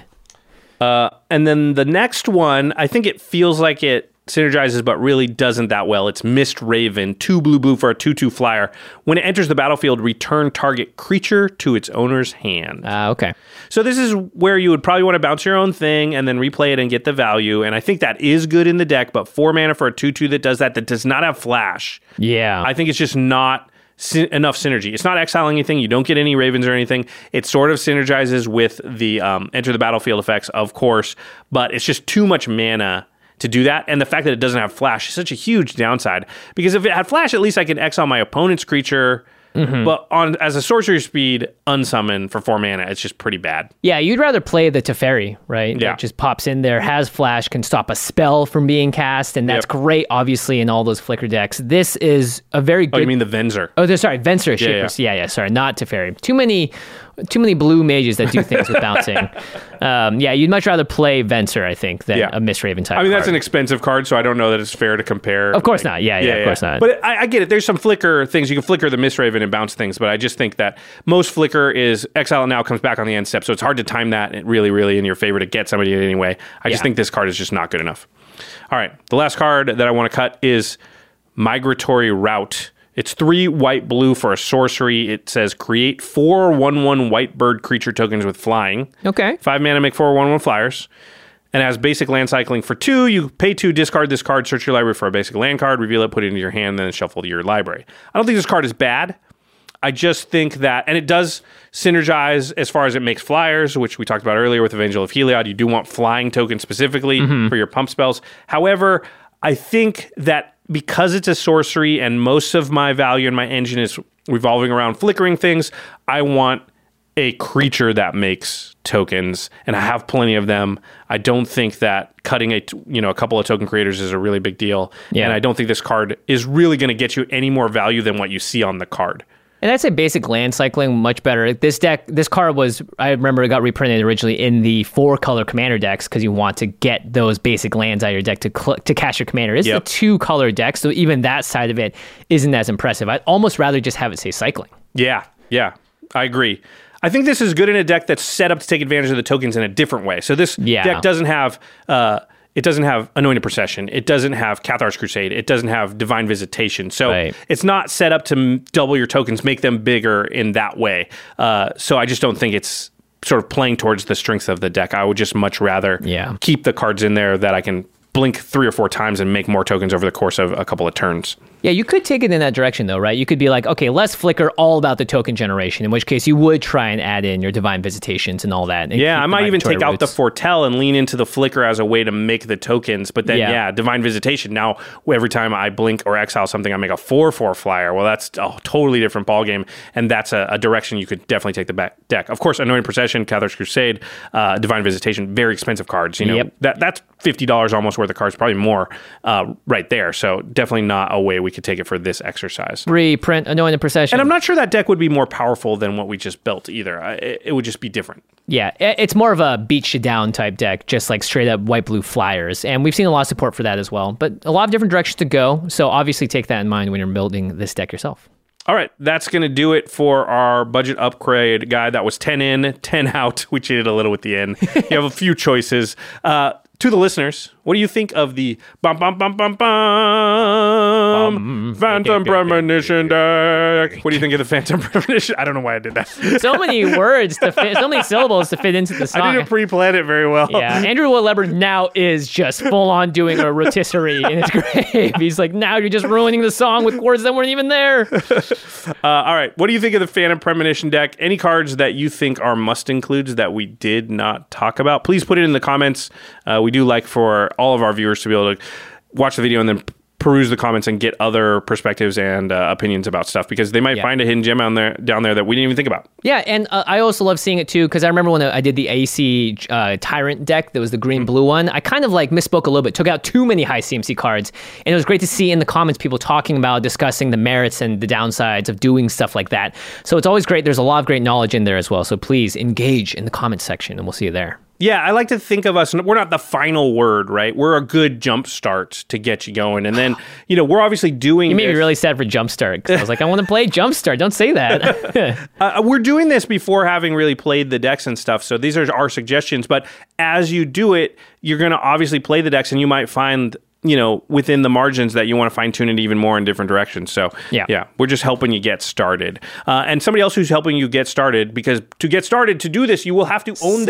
Uh, and then the next one, I think it feels like it synergizes, but really doesn't that well. It's Mist Raven, two blue blue for a two two flyer. When it enters the battlefield, return target creature to its owner's hand. Ah, uh, okay. So this is where you would probably want to bounce your own thing and then replay it and get the value. And I think that is good in the deck, but four mana for a two two that does that, that does not have flash. Yeah. I think it's just not sy- enough synergy. It's not exiling anything. You don't get any ravens or anything. It sort of synergizes with the um, enter the battlefield effects, of course, but it's just too much mana to do that. And the fact that it doesn't have flash is such a huge downside, because if it had flash, at least I can exile my opponent's creature. Mm-hmm. But on as a sorcery speed unsummon for four mana, it's just pretty bad. Yeah, you'd rather play the Teferi, right? Yeah. That just pops in there, has flash, can stop a spell from being cast, and that's yep. great, obviously, in all those Flicker decks. This is a very good... Oh, you mean the Venser? Oh, sorry, Venser Shapers. Yeah, yeah, yeah, sorry, not Teferi. Too many... Too many blue mages that do things with bouncing. Um, yeah, you'd much rather play Venser, I think, than yeah. a Mist Raven type I mean, card. that's an expensive card, so I don't know that it's fair to compare. Of course like, not. Yeah, yeah, yeah, of course not. But I, I get it. There's some Flicker things. You can Flicker the Mist Raven and bounce things, but I just think that most Flicker is exile it now, comes back on the end step, so it's hard to time that really, really in your favor to get somebody anyway. I just yeah. think this card is just not good enough. All right, the last card that I want to cut is Migratory Route. It's three white blue for a sorcery. It says create four one one white bird creature tokens with flying. Okay. Five mana, make four one one flyers. And has basic land cycling for two. You pay two, discard this card, search your library for a basic land card, reveal it, put it into your hand, then shuffle to your library. I don't think this card is bad. I just think that, and it does synergize as far as it makes flyers, which we talked about earlier with Evangel of Heliod. You do want flying tokens specifically mm-hmm. for your pump spells. However, I think that because it's a sorcery and most of my value in my engine is revolving around flickering things, I want a creature that makes tokens, and I have plenty of them. I don't think that cutting a you know a couple of token creators is a really big deal, yeah. and I don't think this card is really going to get you any more value than what you see on the card. And I'd say basic land cycling much better. This deck, this card was, I remember it got reprinted originally in the four color commander decks because you want to get those basic lands out of your deck to cl- to cast your commander. It's yep. a two color deck, so even that side of it isn't as impressive. I'd almost rather just have it say cycling. Yeah, yeah, I agree. I think this is good in a deck that's set up to take advantage of the tokens in a different way. So this yeah. deck doesn't have... Uh, It doesn't have Anointed Procession. It doesn't have Cathar's Crusade. It doesn't have Divine Visitation. So right. it's not set up to m- double your tokens, make them bigger in that way. Uh, so I just don't think it's sort of playing towards the strength of the deck. I would just much rather yeah. keep the cards in there that I can blink three or four times and make more tokens over the course of a couple of turns. Yeah, you could take it in that direction, though, right? You could be like, okay, less Flicker, all about the token generation, in which case you would try and add in your Divine Visitations and all that. And yeah, I might even take roots. out the Foretell and lean into the Flicker as a way to make the tokens. But then, yeah, yeah Divine Visitation. Now, every time I blink or exile something, I make a four four flyer. Well, that's a totally different ballgame, and that's a, a direction you could definitely take the back deck. Of course, Anointed Procession, Cathar's Crusade, uh, Divine Visitation, very expensive cards. You know, yep. that that's fifty dollars almost worth of cards, probably more uh, right there. So definitely not a way we could take it for this exercise. Reprint Anointed Procession. And I'm not sure that deck would be more powerful than what we just built either. I, it, it would just be different. Yeah, it's more of a beat you down type deck, just like straight up white blue flyers. And we've seen a lot of support for that as well. But a lot of different directions to go. So obviously take that in mind when you're building this deck yourself. All right, that's going to do it for our budget upgrade guide. That was ten in, ten out. We cheated a little with the in. You have a few choices. Uh, to the listeners, what do you think of the bum bum bum bum bum um, Phantom Premonition deck? What do you think of the Phantom Premonition? I don't know why I did that. So many words to fit, so many syllables to fit into the song. I didn't pre-plan it very well. Yeah, Andrew Will Leber now is just full on doing a rotisserie in his grave. He's like, now you're just ruining the song with words that weren't even there. Uh, all right, what do you think of the Phantom Premonition deck? Any cards that you think are must-includes that we did not talk about? Please put it in the comments. Uh, we do like for all of our viewers to be able to watch the video and then peruse the comments and get other perspectives and uh, opinions about stuff, because they might Yeah. find a hidden gem on there down there that we didn't even think about. Yeah, and uh, I also love seeing it too, because I remember when I did the A C uh, Tyrant deck, that was the green blue one, I kind of like misspoke a little bit, took out too many high C M C cards, and it was great to see in the comments people talking about, discussing the merits and the downsides of doing stuff like that. So it's always great. There's a lot of great knowledge in there as well. So please engage in the comments section, and we'll see you there. Yeah, I like to think of us, we're not the final word, right? We're a good jump start to get you going. And then, you know, we're obviously doing You made this. me really sad for Jumpstart, because I was like, I want to play Jumpstart. Don't say that. uh, we're doing this before having really played the decks and stuff. So these are our suggestions. But as you do it, you're going to obviously play the decks, and you might find, you know, within the margins that you want to fine tune it even more in different directions. So Yeah. yeah, we're just helping you get started. Uh, and somebody else who's helping you get started, because to get started, to do this, you will have to own the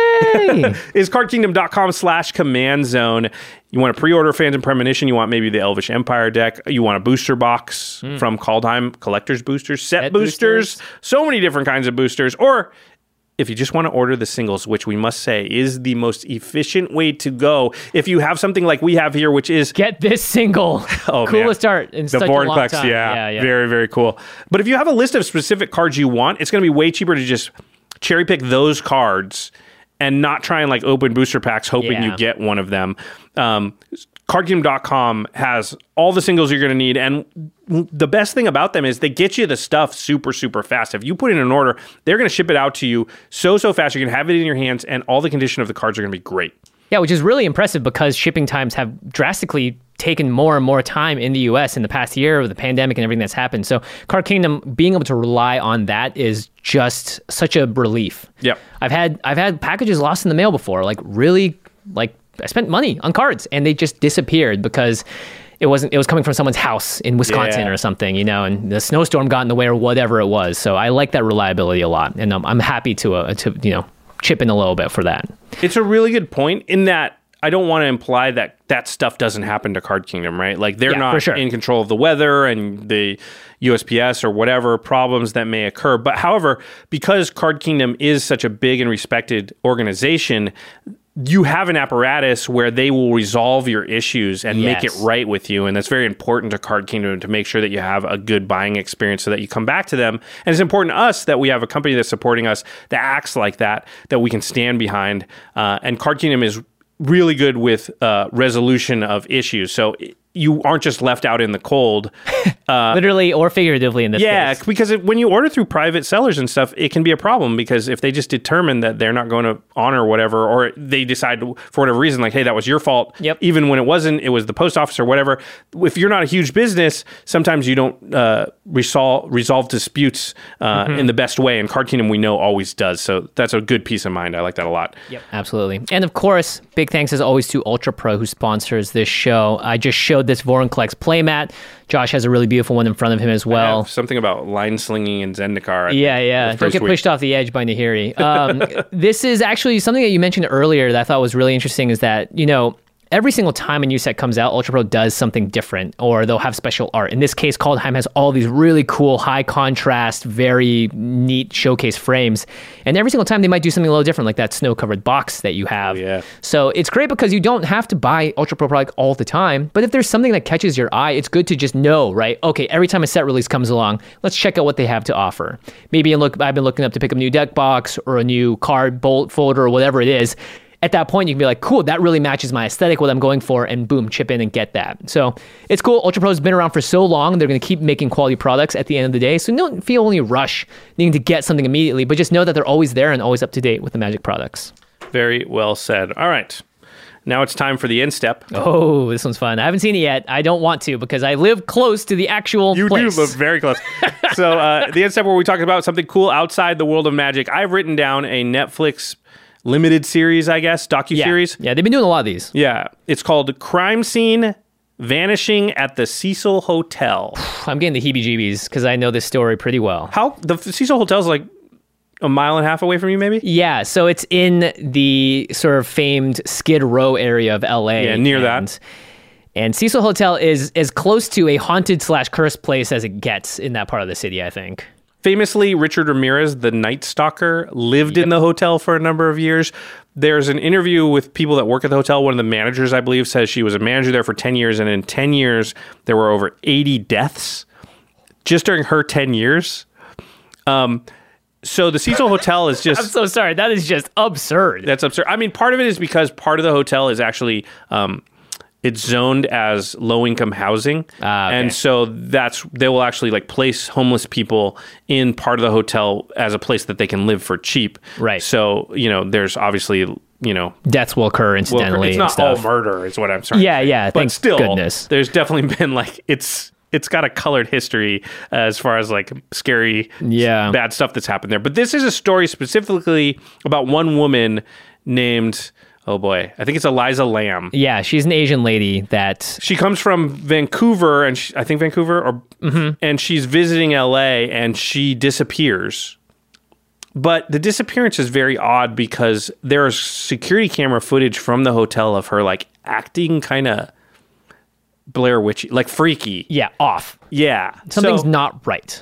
deck, is cardkingdom.com slash command zone. You want to pre-order Fans and Premonition. You want maybe the Elvish Empire deck. You want a booster box Mm. from Kaldheim, collector's boosters, set, Set boosters, boosters. so many different kinds of boosters. Or if you just want to order the singles, which we must say is the most efficient way to go. If you have something like we have here, which is Get this single. oh, Coolest man. art in the such a long Vorinclex, time. yeah, Yeah, yeah. very, very cool. But if you have a list of specific cards you want, it's going to be way cheaper to just cherry pick those cards and not try and like open booster packs hoping Yeah. you get one of them. Um, card kingdom dot com has all the singles you're going to need, and the best thing about them is they get you the stuff super, super fast. If you put in an order, they're going to ship it out to you so, so fast. You can have it in your hands, and all the condition of the cards are going to be great. Yeah, which is really impressive, because shipping times have drastically taken more and more time in the U S in the past year with the pandemic and everything that's happened. So Card Kingdom, being able to rely on that is just such a relief. Yep. I've had I've had packages lost in the mail before, like really, like I spent money on cards and they just disappeared because it wasn't it was coming from someone's house in Wisconsin Yeah. or something, you know, and the snowstorm got in the way or whatever it was. So I like that reliability a lot, and um, I'm happy to uh, to you know chip in a little bit for that. It's a really good point in that I don't want to imply that that stuff doesn't happen to Card Kingdom, right? Like they're Yeah, not for sure. in control of the weather and the U S P S or whatever problems that may occur. But however, because Card Kingdom is such a big and respected organization, you have an apparatus where they will resolve your issues and make it Yes. right with you. And that's very important to Card Kingdom, to make sure that you have a good buying experience so that you come back to them. And it's important to us that we have a company that's supporting us that acts like that, that we can stand behind. Uh, and Card Kingdom is really good with uh, resolution of issues. So you aren't just left out in the cold. Uh, Literally or figuratively in this yeah, case. because it, when you order through private sellers and stuff, it can be a problem, because if they just determine that they're not going to honor whatever, or they decide for whatever reason, like, hey, that was your fault, Yep. even when it wasn't, it was the post office or whatever. If you're not a huge business, sometimes you don't uh, resolve, resolve disputes uh, Mm-hmm. in the best way, and Card Kingdom, we know, always does. So that's a good peace of mind. I like that a lot. Yep, absolutely. And of course, big thanks as always to Ultra Pro, who sponsors this show. I just showed this Vorinclex playmat. Josh has a really beautiful one in front of him as I well. have something about line slinging and Zendikar. Yeah, yeah. That's Don't pretty get sweet. pushed off the edge by Nahiri. Um, this is actually something that you mentioned earlier that I thought was really interesting, is that, you know, every single time a new set comes out, Ultra Pro does something different, or they'll have special art. In this case, Kaldheim has all these really cool, high contrast, very neat showcase frames. And every single time they might do something a little different, like that snow-covered box that you have. Oh, yeah. So it's great because you don't have to buy Ultra Pro product all the time. But if there's something that catches your eye, it's good to just know, right? Okay, every time a set release comes along, let's check out what they have to offer. Maybe look, I've been looking up to pick up a new deck box or a new card bolt folder or whatever it is. At that point, you can be like, cool, that really matches my aesthetic, what I'm going for, and boom, chip in and get that. So it's cool. Ultra Pro has been around for so long. They're going to keep making quality products at the end of the day. So don't feel any rush needing to get something immediately, but just know that they're always there and always up to date with the Magic products. Very well said. All right. Now it's time for the end step. Oh, this one's fun. I haven't seen it yet. I don't want to because I live close to the actual You place. do live very close. So uh, the end step where we talk about something cool outside the world of Magic. I've written down a Netflix limited series, I guess, docu-series. Yeah. yeah, they've been doing a lot of these. Yeah. It's called Crime Scene Vanishing at the Cecil Hotel. I'm getting the heebie-jeebies because I know this story pretty well. How the Cecil Hotel is like a mile and a half away from you, maybe? Yeah, so it's in the sort of famed Skid Row area of L A. Yeah, near and, that. And Cecil Hotel is as close to a haunted slash cursed place as it gets in that part of the city, I think. Famously, Richard Ramirez, the Night Stalker, lived yep. in the hotel for a number of years. There's an interview with people that work at the hotel. One of the managers, I believe, says she was a manager there for ten years, and in ten years, there were over eighty deaths just during her ten years. Um, so the Cecil Hotel is just... I'm so sorry. That is just absurd. That's absurd. I mean, part of it is because part of the hotel is actually... Um, it's zoned as low-income housing, ah, okay. and so that's they will actually like place homeless people in part of the hotel as a place that they can live for cheap. Right. So you know, there's obviously you know deaths will occur incidentally. It's not and stuff. all murder, is what I'm saying. Yeah, yeah. But thank still, goodness. There's definitely been like it's it's got a colored history as far as like scary, yeah. bad stuff that's happened there. But this is a story specifically about one woman named. Oh boy, I think it's Eliza Lamb. Yeah, she's an Asian lady that... She comes from Vancouver, and she, I think Vancouver, or mm-hmm. and she's visiting L A, and she disappears. But the disappearance is very odd because there's security camera footage from the hotel of her like acting kind of Blair Witchy, like freaky. Yeah, off. Yeah. Something's so, not right.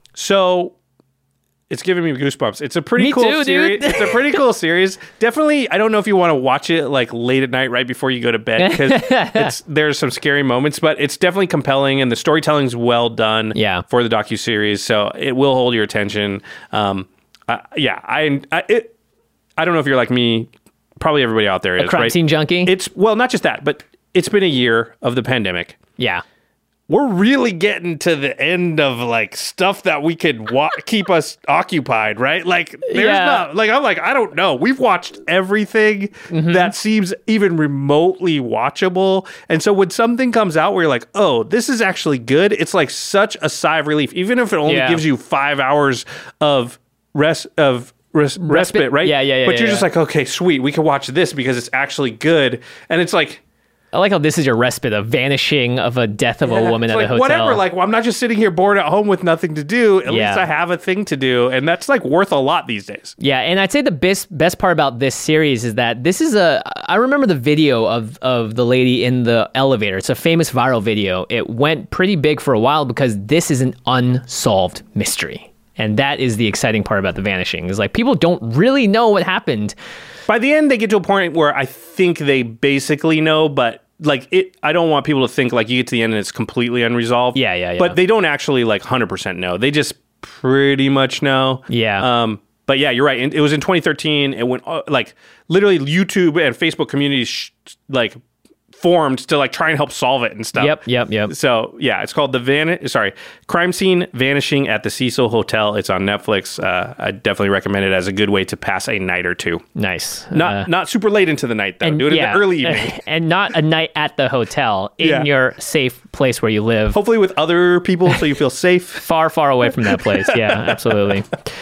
So... It's giving me goosebumps. It's a pretty me cool too, series. Dude. It's a pretty cool series. Definitely, I don't know if you want to watch it like late at night, right before you go to bed, because it's there's some scary moments, but it's definitely compelling, and the storytelling's well done. Yeah. For the docuseries, so it will hold your attention. Um, uh, yeah, I, I, it, I don't know if you're like me. Probably everybody out there a is crime right. scene junkie. It's well, not just that, but it's been a year of the pandemic. Yeah. We're really getting to the end of like stuff that we could wa- keep us occupied, right? Like there's yeah. not like I'm like I don't know. We've watched everything mm-hmm. that seems even remotely watchable, and so when something comes out where you're like, oh, this is actually good, it's like such a sigh of relief, even if it only yeah. gives you five hours of rest of. Res- respite, respite, right? Yeah, yeah, yeah. But yeah, you're yeah. just like, okay, sweet, we can watch this because it's actually good, and it's like. I like how this is your respite, a vanishing of a death of yeah, a woman it's at like, a hotel. Whatever, like, well, I'm not just sitting here bored at home with nothing to do. At yeah. least I have a thing to do, and that's like worth a lot these days. Yeah, and I'd say the best best part about this series is that this is a. I remember the video of of the lady in the elevator. It's a famous viral video. It went pretty big for a while because this is an unsolved mystery. And that is the exciting part about The Vanishing, is like people don't really know what happened. By the end, they get to a point where I think they basically know, but like it, I don't want people to think like you get to the end and it's completely unresolved. Yeah, yeah, yeah. But they don't actually like one hundred percent know. They just pretty much know. Yeah. Um, but yeah, you're right. It was in twenty thirteen. It went uh, like literally YouTube and Facebook communities sh- like formed to like try and help solve it and stuff. Yep, yep, yep. So yeah, it's called the Van. Sorry, Crime Scene Vanishing at the Cecil Hotel. It's on Netflix. Uh, I definitely recommend it as a good way to pass a night or two. Nice. Not uh, not super late into the night though. And, Do it yeah, in the early evening, and not a night at the hotel in Yeah. your safe place where you live. Hopefully with other people, so you feel safe. Far, far away from that place. Yeah, absolutely.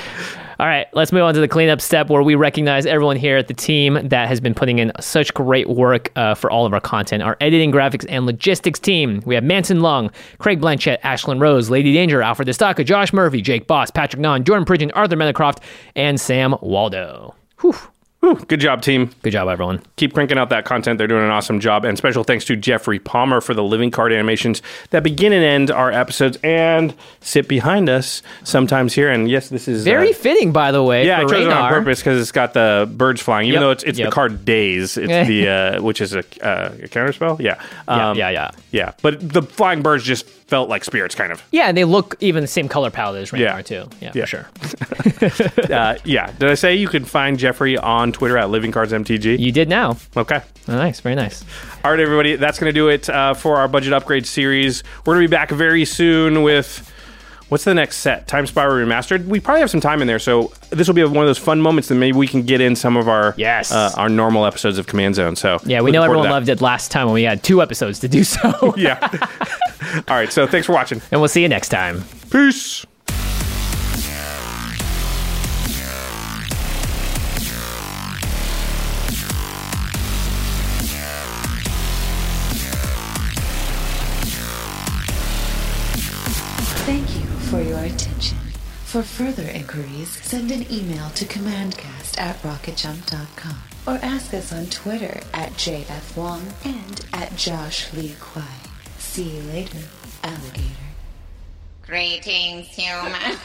All right, let's move on to the cleanup step where we recognize everyone here at the team that has been putting in such great work uh, for all of our content. Our editing, graphics, and logistics team. We have Manson Lung, Craig Blanchett, Ashlyn Rose, Lady Danger, Alfred Destaca, Josh Murphy, Jake Boss, Patrick Nahn, Jordan Pridgeon, Arthur Melicroft, and Sam Waldo. Whew. Whew, good job, team. Good job, everyone. Keep cranking out that content. They're doing an awesome job. And special thanks to Jeffrey Palmer for the living card animations that begin and end our episodes and sit behind us sometimes here. And yes, this is... Very uh, fitting, by the way, Yeah, for I chose it on Raynar. purpose because it's got the birds flying, even Yep, though it's it's yep. the card Days, it's the uh, which is a, uh, a counterspell. Yeah. Um, yeah, yeah, yeah. Yeah, but the flying birds just felt like spirits, kind of. Yeah, and they look even the same color palette as Raynar, Yeah. too. Yeah, Yeah. for sure. uh, yeah. Did I say you can find Jeffrey on Twitter at Living Cards M T G? You did now. Okay. Oh, nice, very nice. All right, everybody. That's going to do it uh, for our budget upgrade series. We're going to be back very soon with... What's the next set? Time Spiral Remastered? We probably have some time in there, so this will be one of those fun moments that maybe we can get in some of our yes. uh, our normal episodes of Command Zone. So yeah, we know everyone loved it last time when we had two episodes to do so. Yeah. All right, so thanks for watching. And we'll see you next time. Peace. Thank you for your attention. For further inquiries, send an email to commandcast at rocket jump dot com or ask us on Twitter at J F Wong and at Josh Lee Kwai. See you later, alligator. Greetings, humans.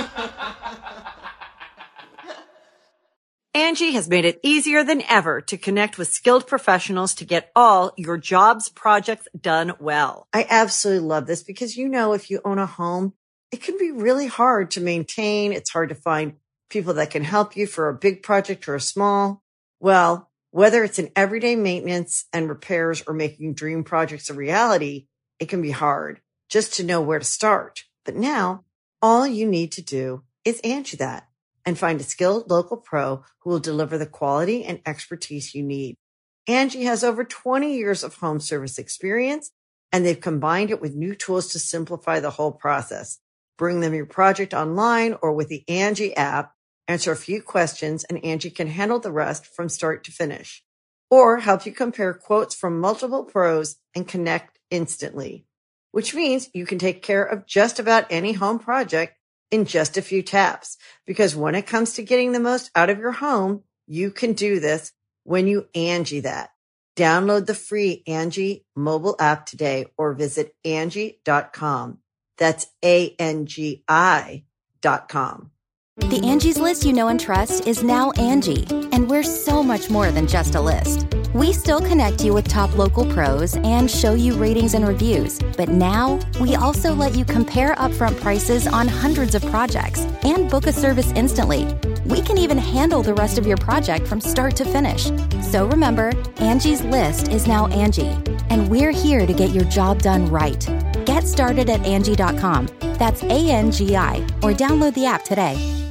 Angie has made it easier than ever to connect with skilled professionals to get all your jobs projects done well. I absolutely love this because, you know, if you own a home, it can be really hard to maintain. It's hard to find people that can help you for a big project or a small. Well, whether it's in everyday maintenance and repairs or making dream projects a reality, it can be hard just to know where to start. But now all you need to do is Angie that and find a skilled local pro who will deliver the quality and expertise you need. Angie has over twenty years of home service experience, and they've combined it with new tools to simplify the whole process. Bring them your project online or with the Angie app, answer a few questions, and Angie can handle the rest from start to finish. Or help you compare quotes from multiple pros and connect instantly, which means you can take care of just about any home project in just a few taps. Because when it comes to getting the most out of your home, you can do this when you Angie that. Download the free Angie mobile app today or visit Angie dot com. That's A N G I dot com. The Angie's List you know and trust is now Angie, and we're so much more than just a list. We still connect you with top local pros and show you ratings and reviews, but now we also let you compare upfront prices on hundreds of projects and book a service instantly. We can even handle the rest of your project from start to finish. So remember, Angie's List is now Angie, and we're here to get your job done right. Get started at Angie dot com. That's A N G I, or download the app today.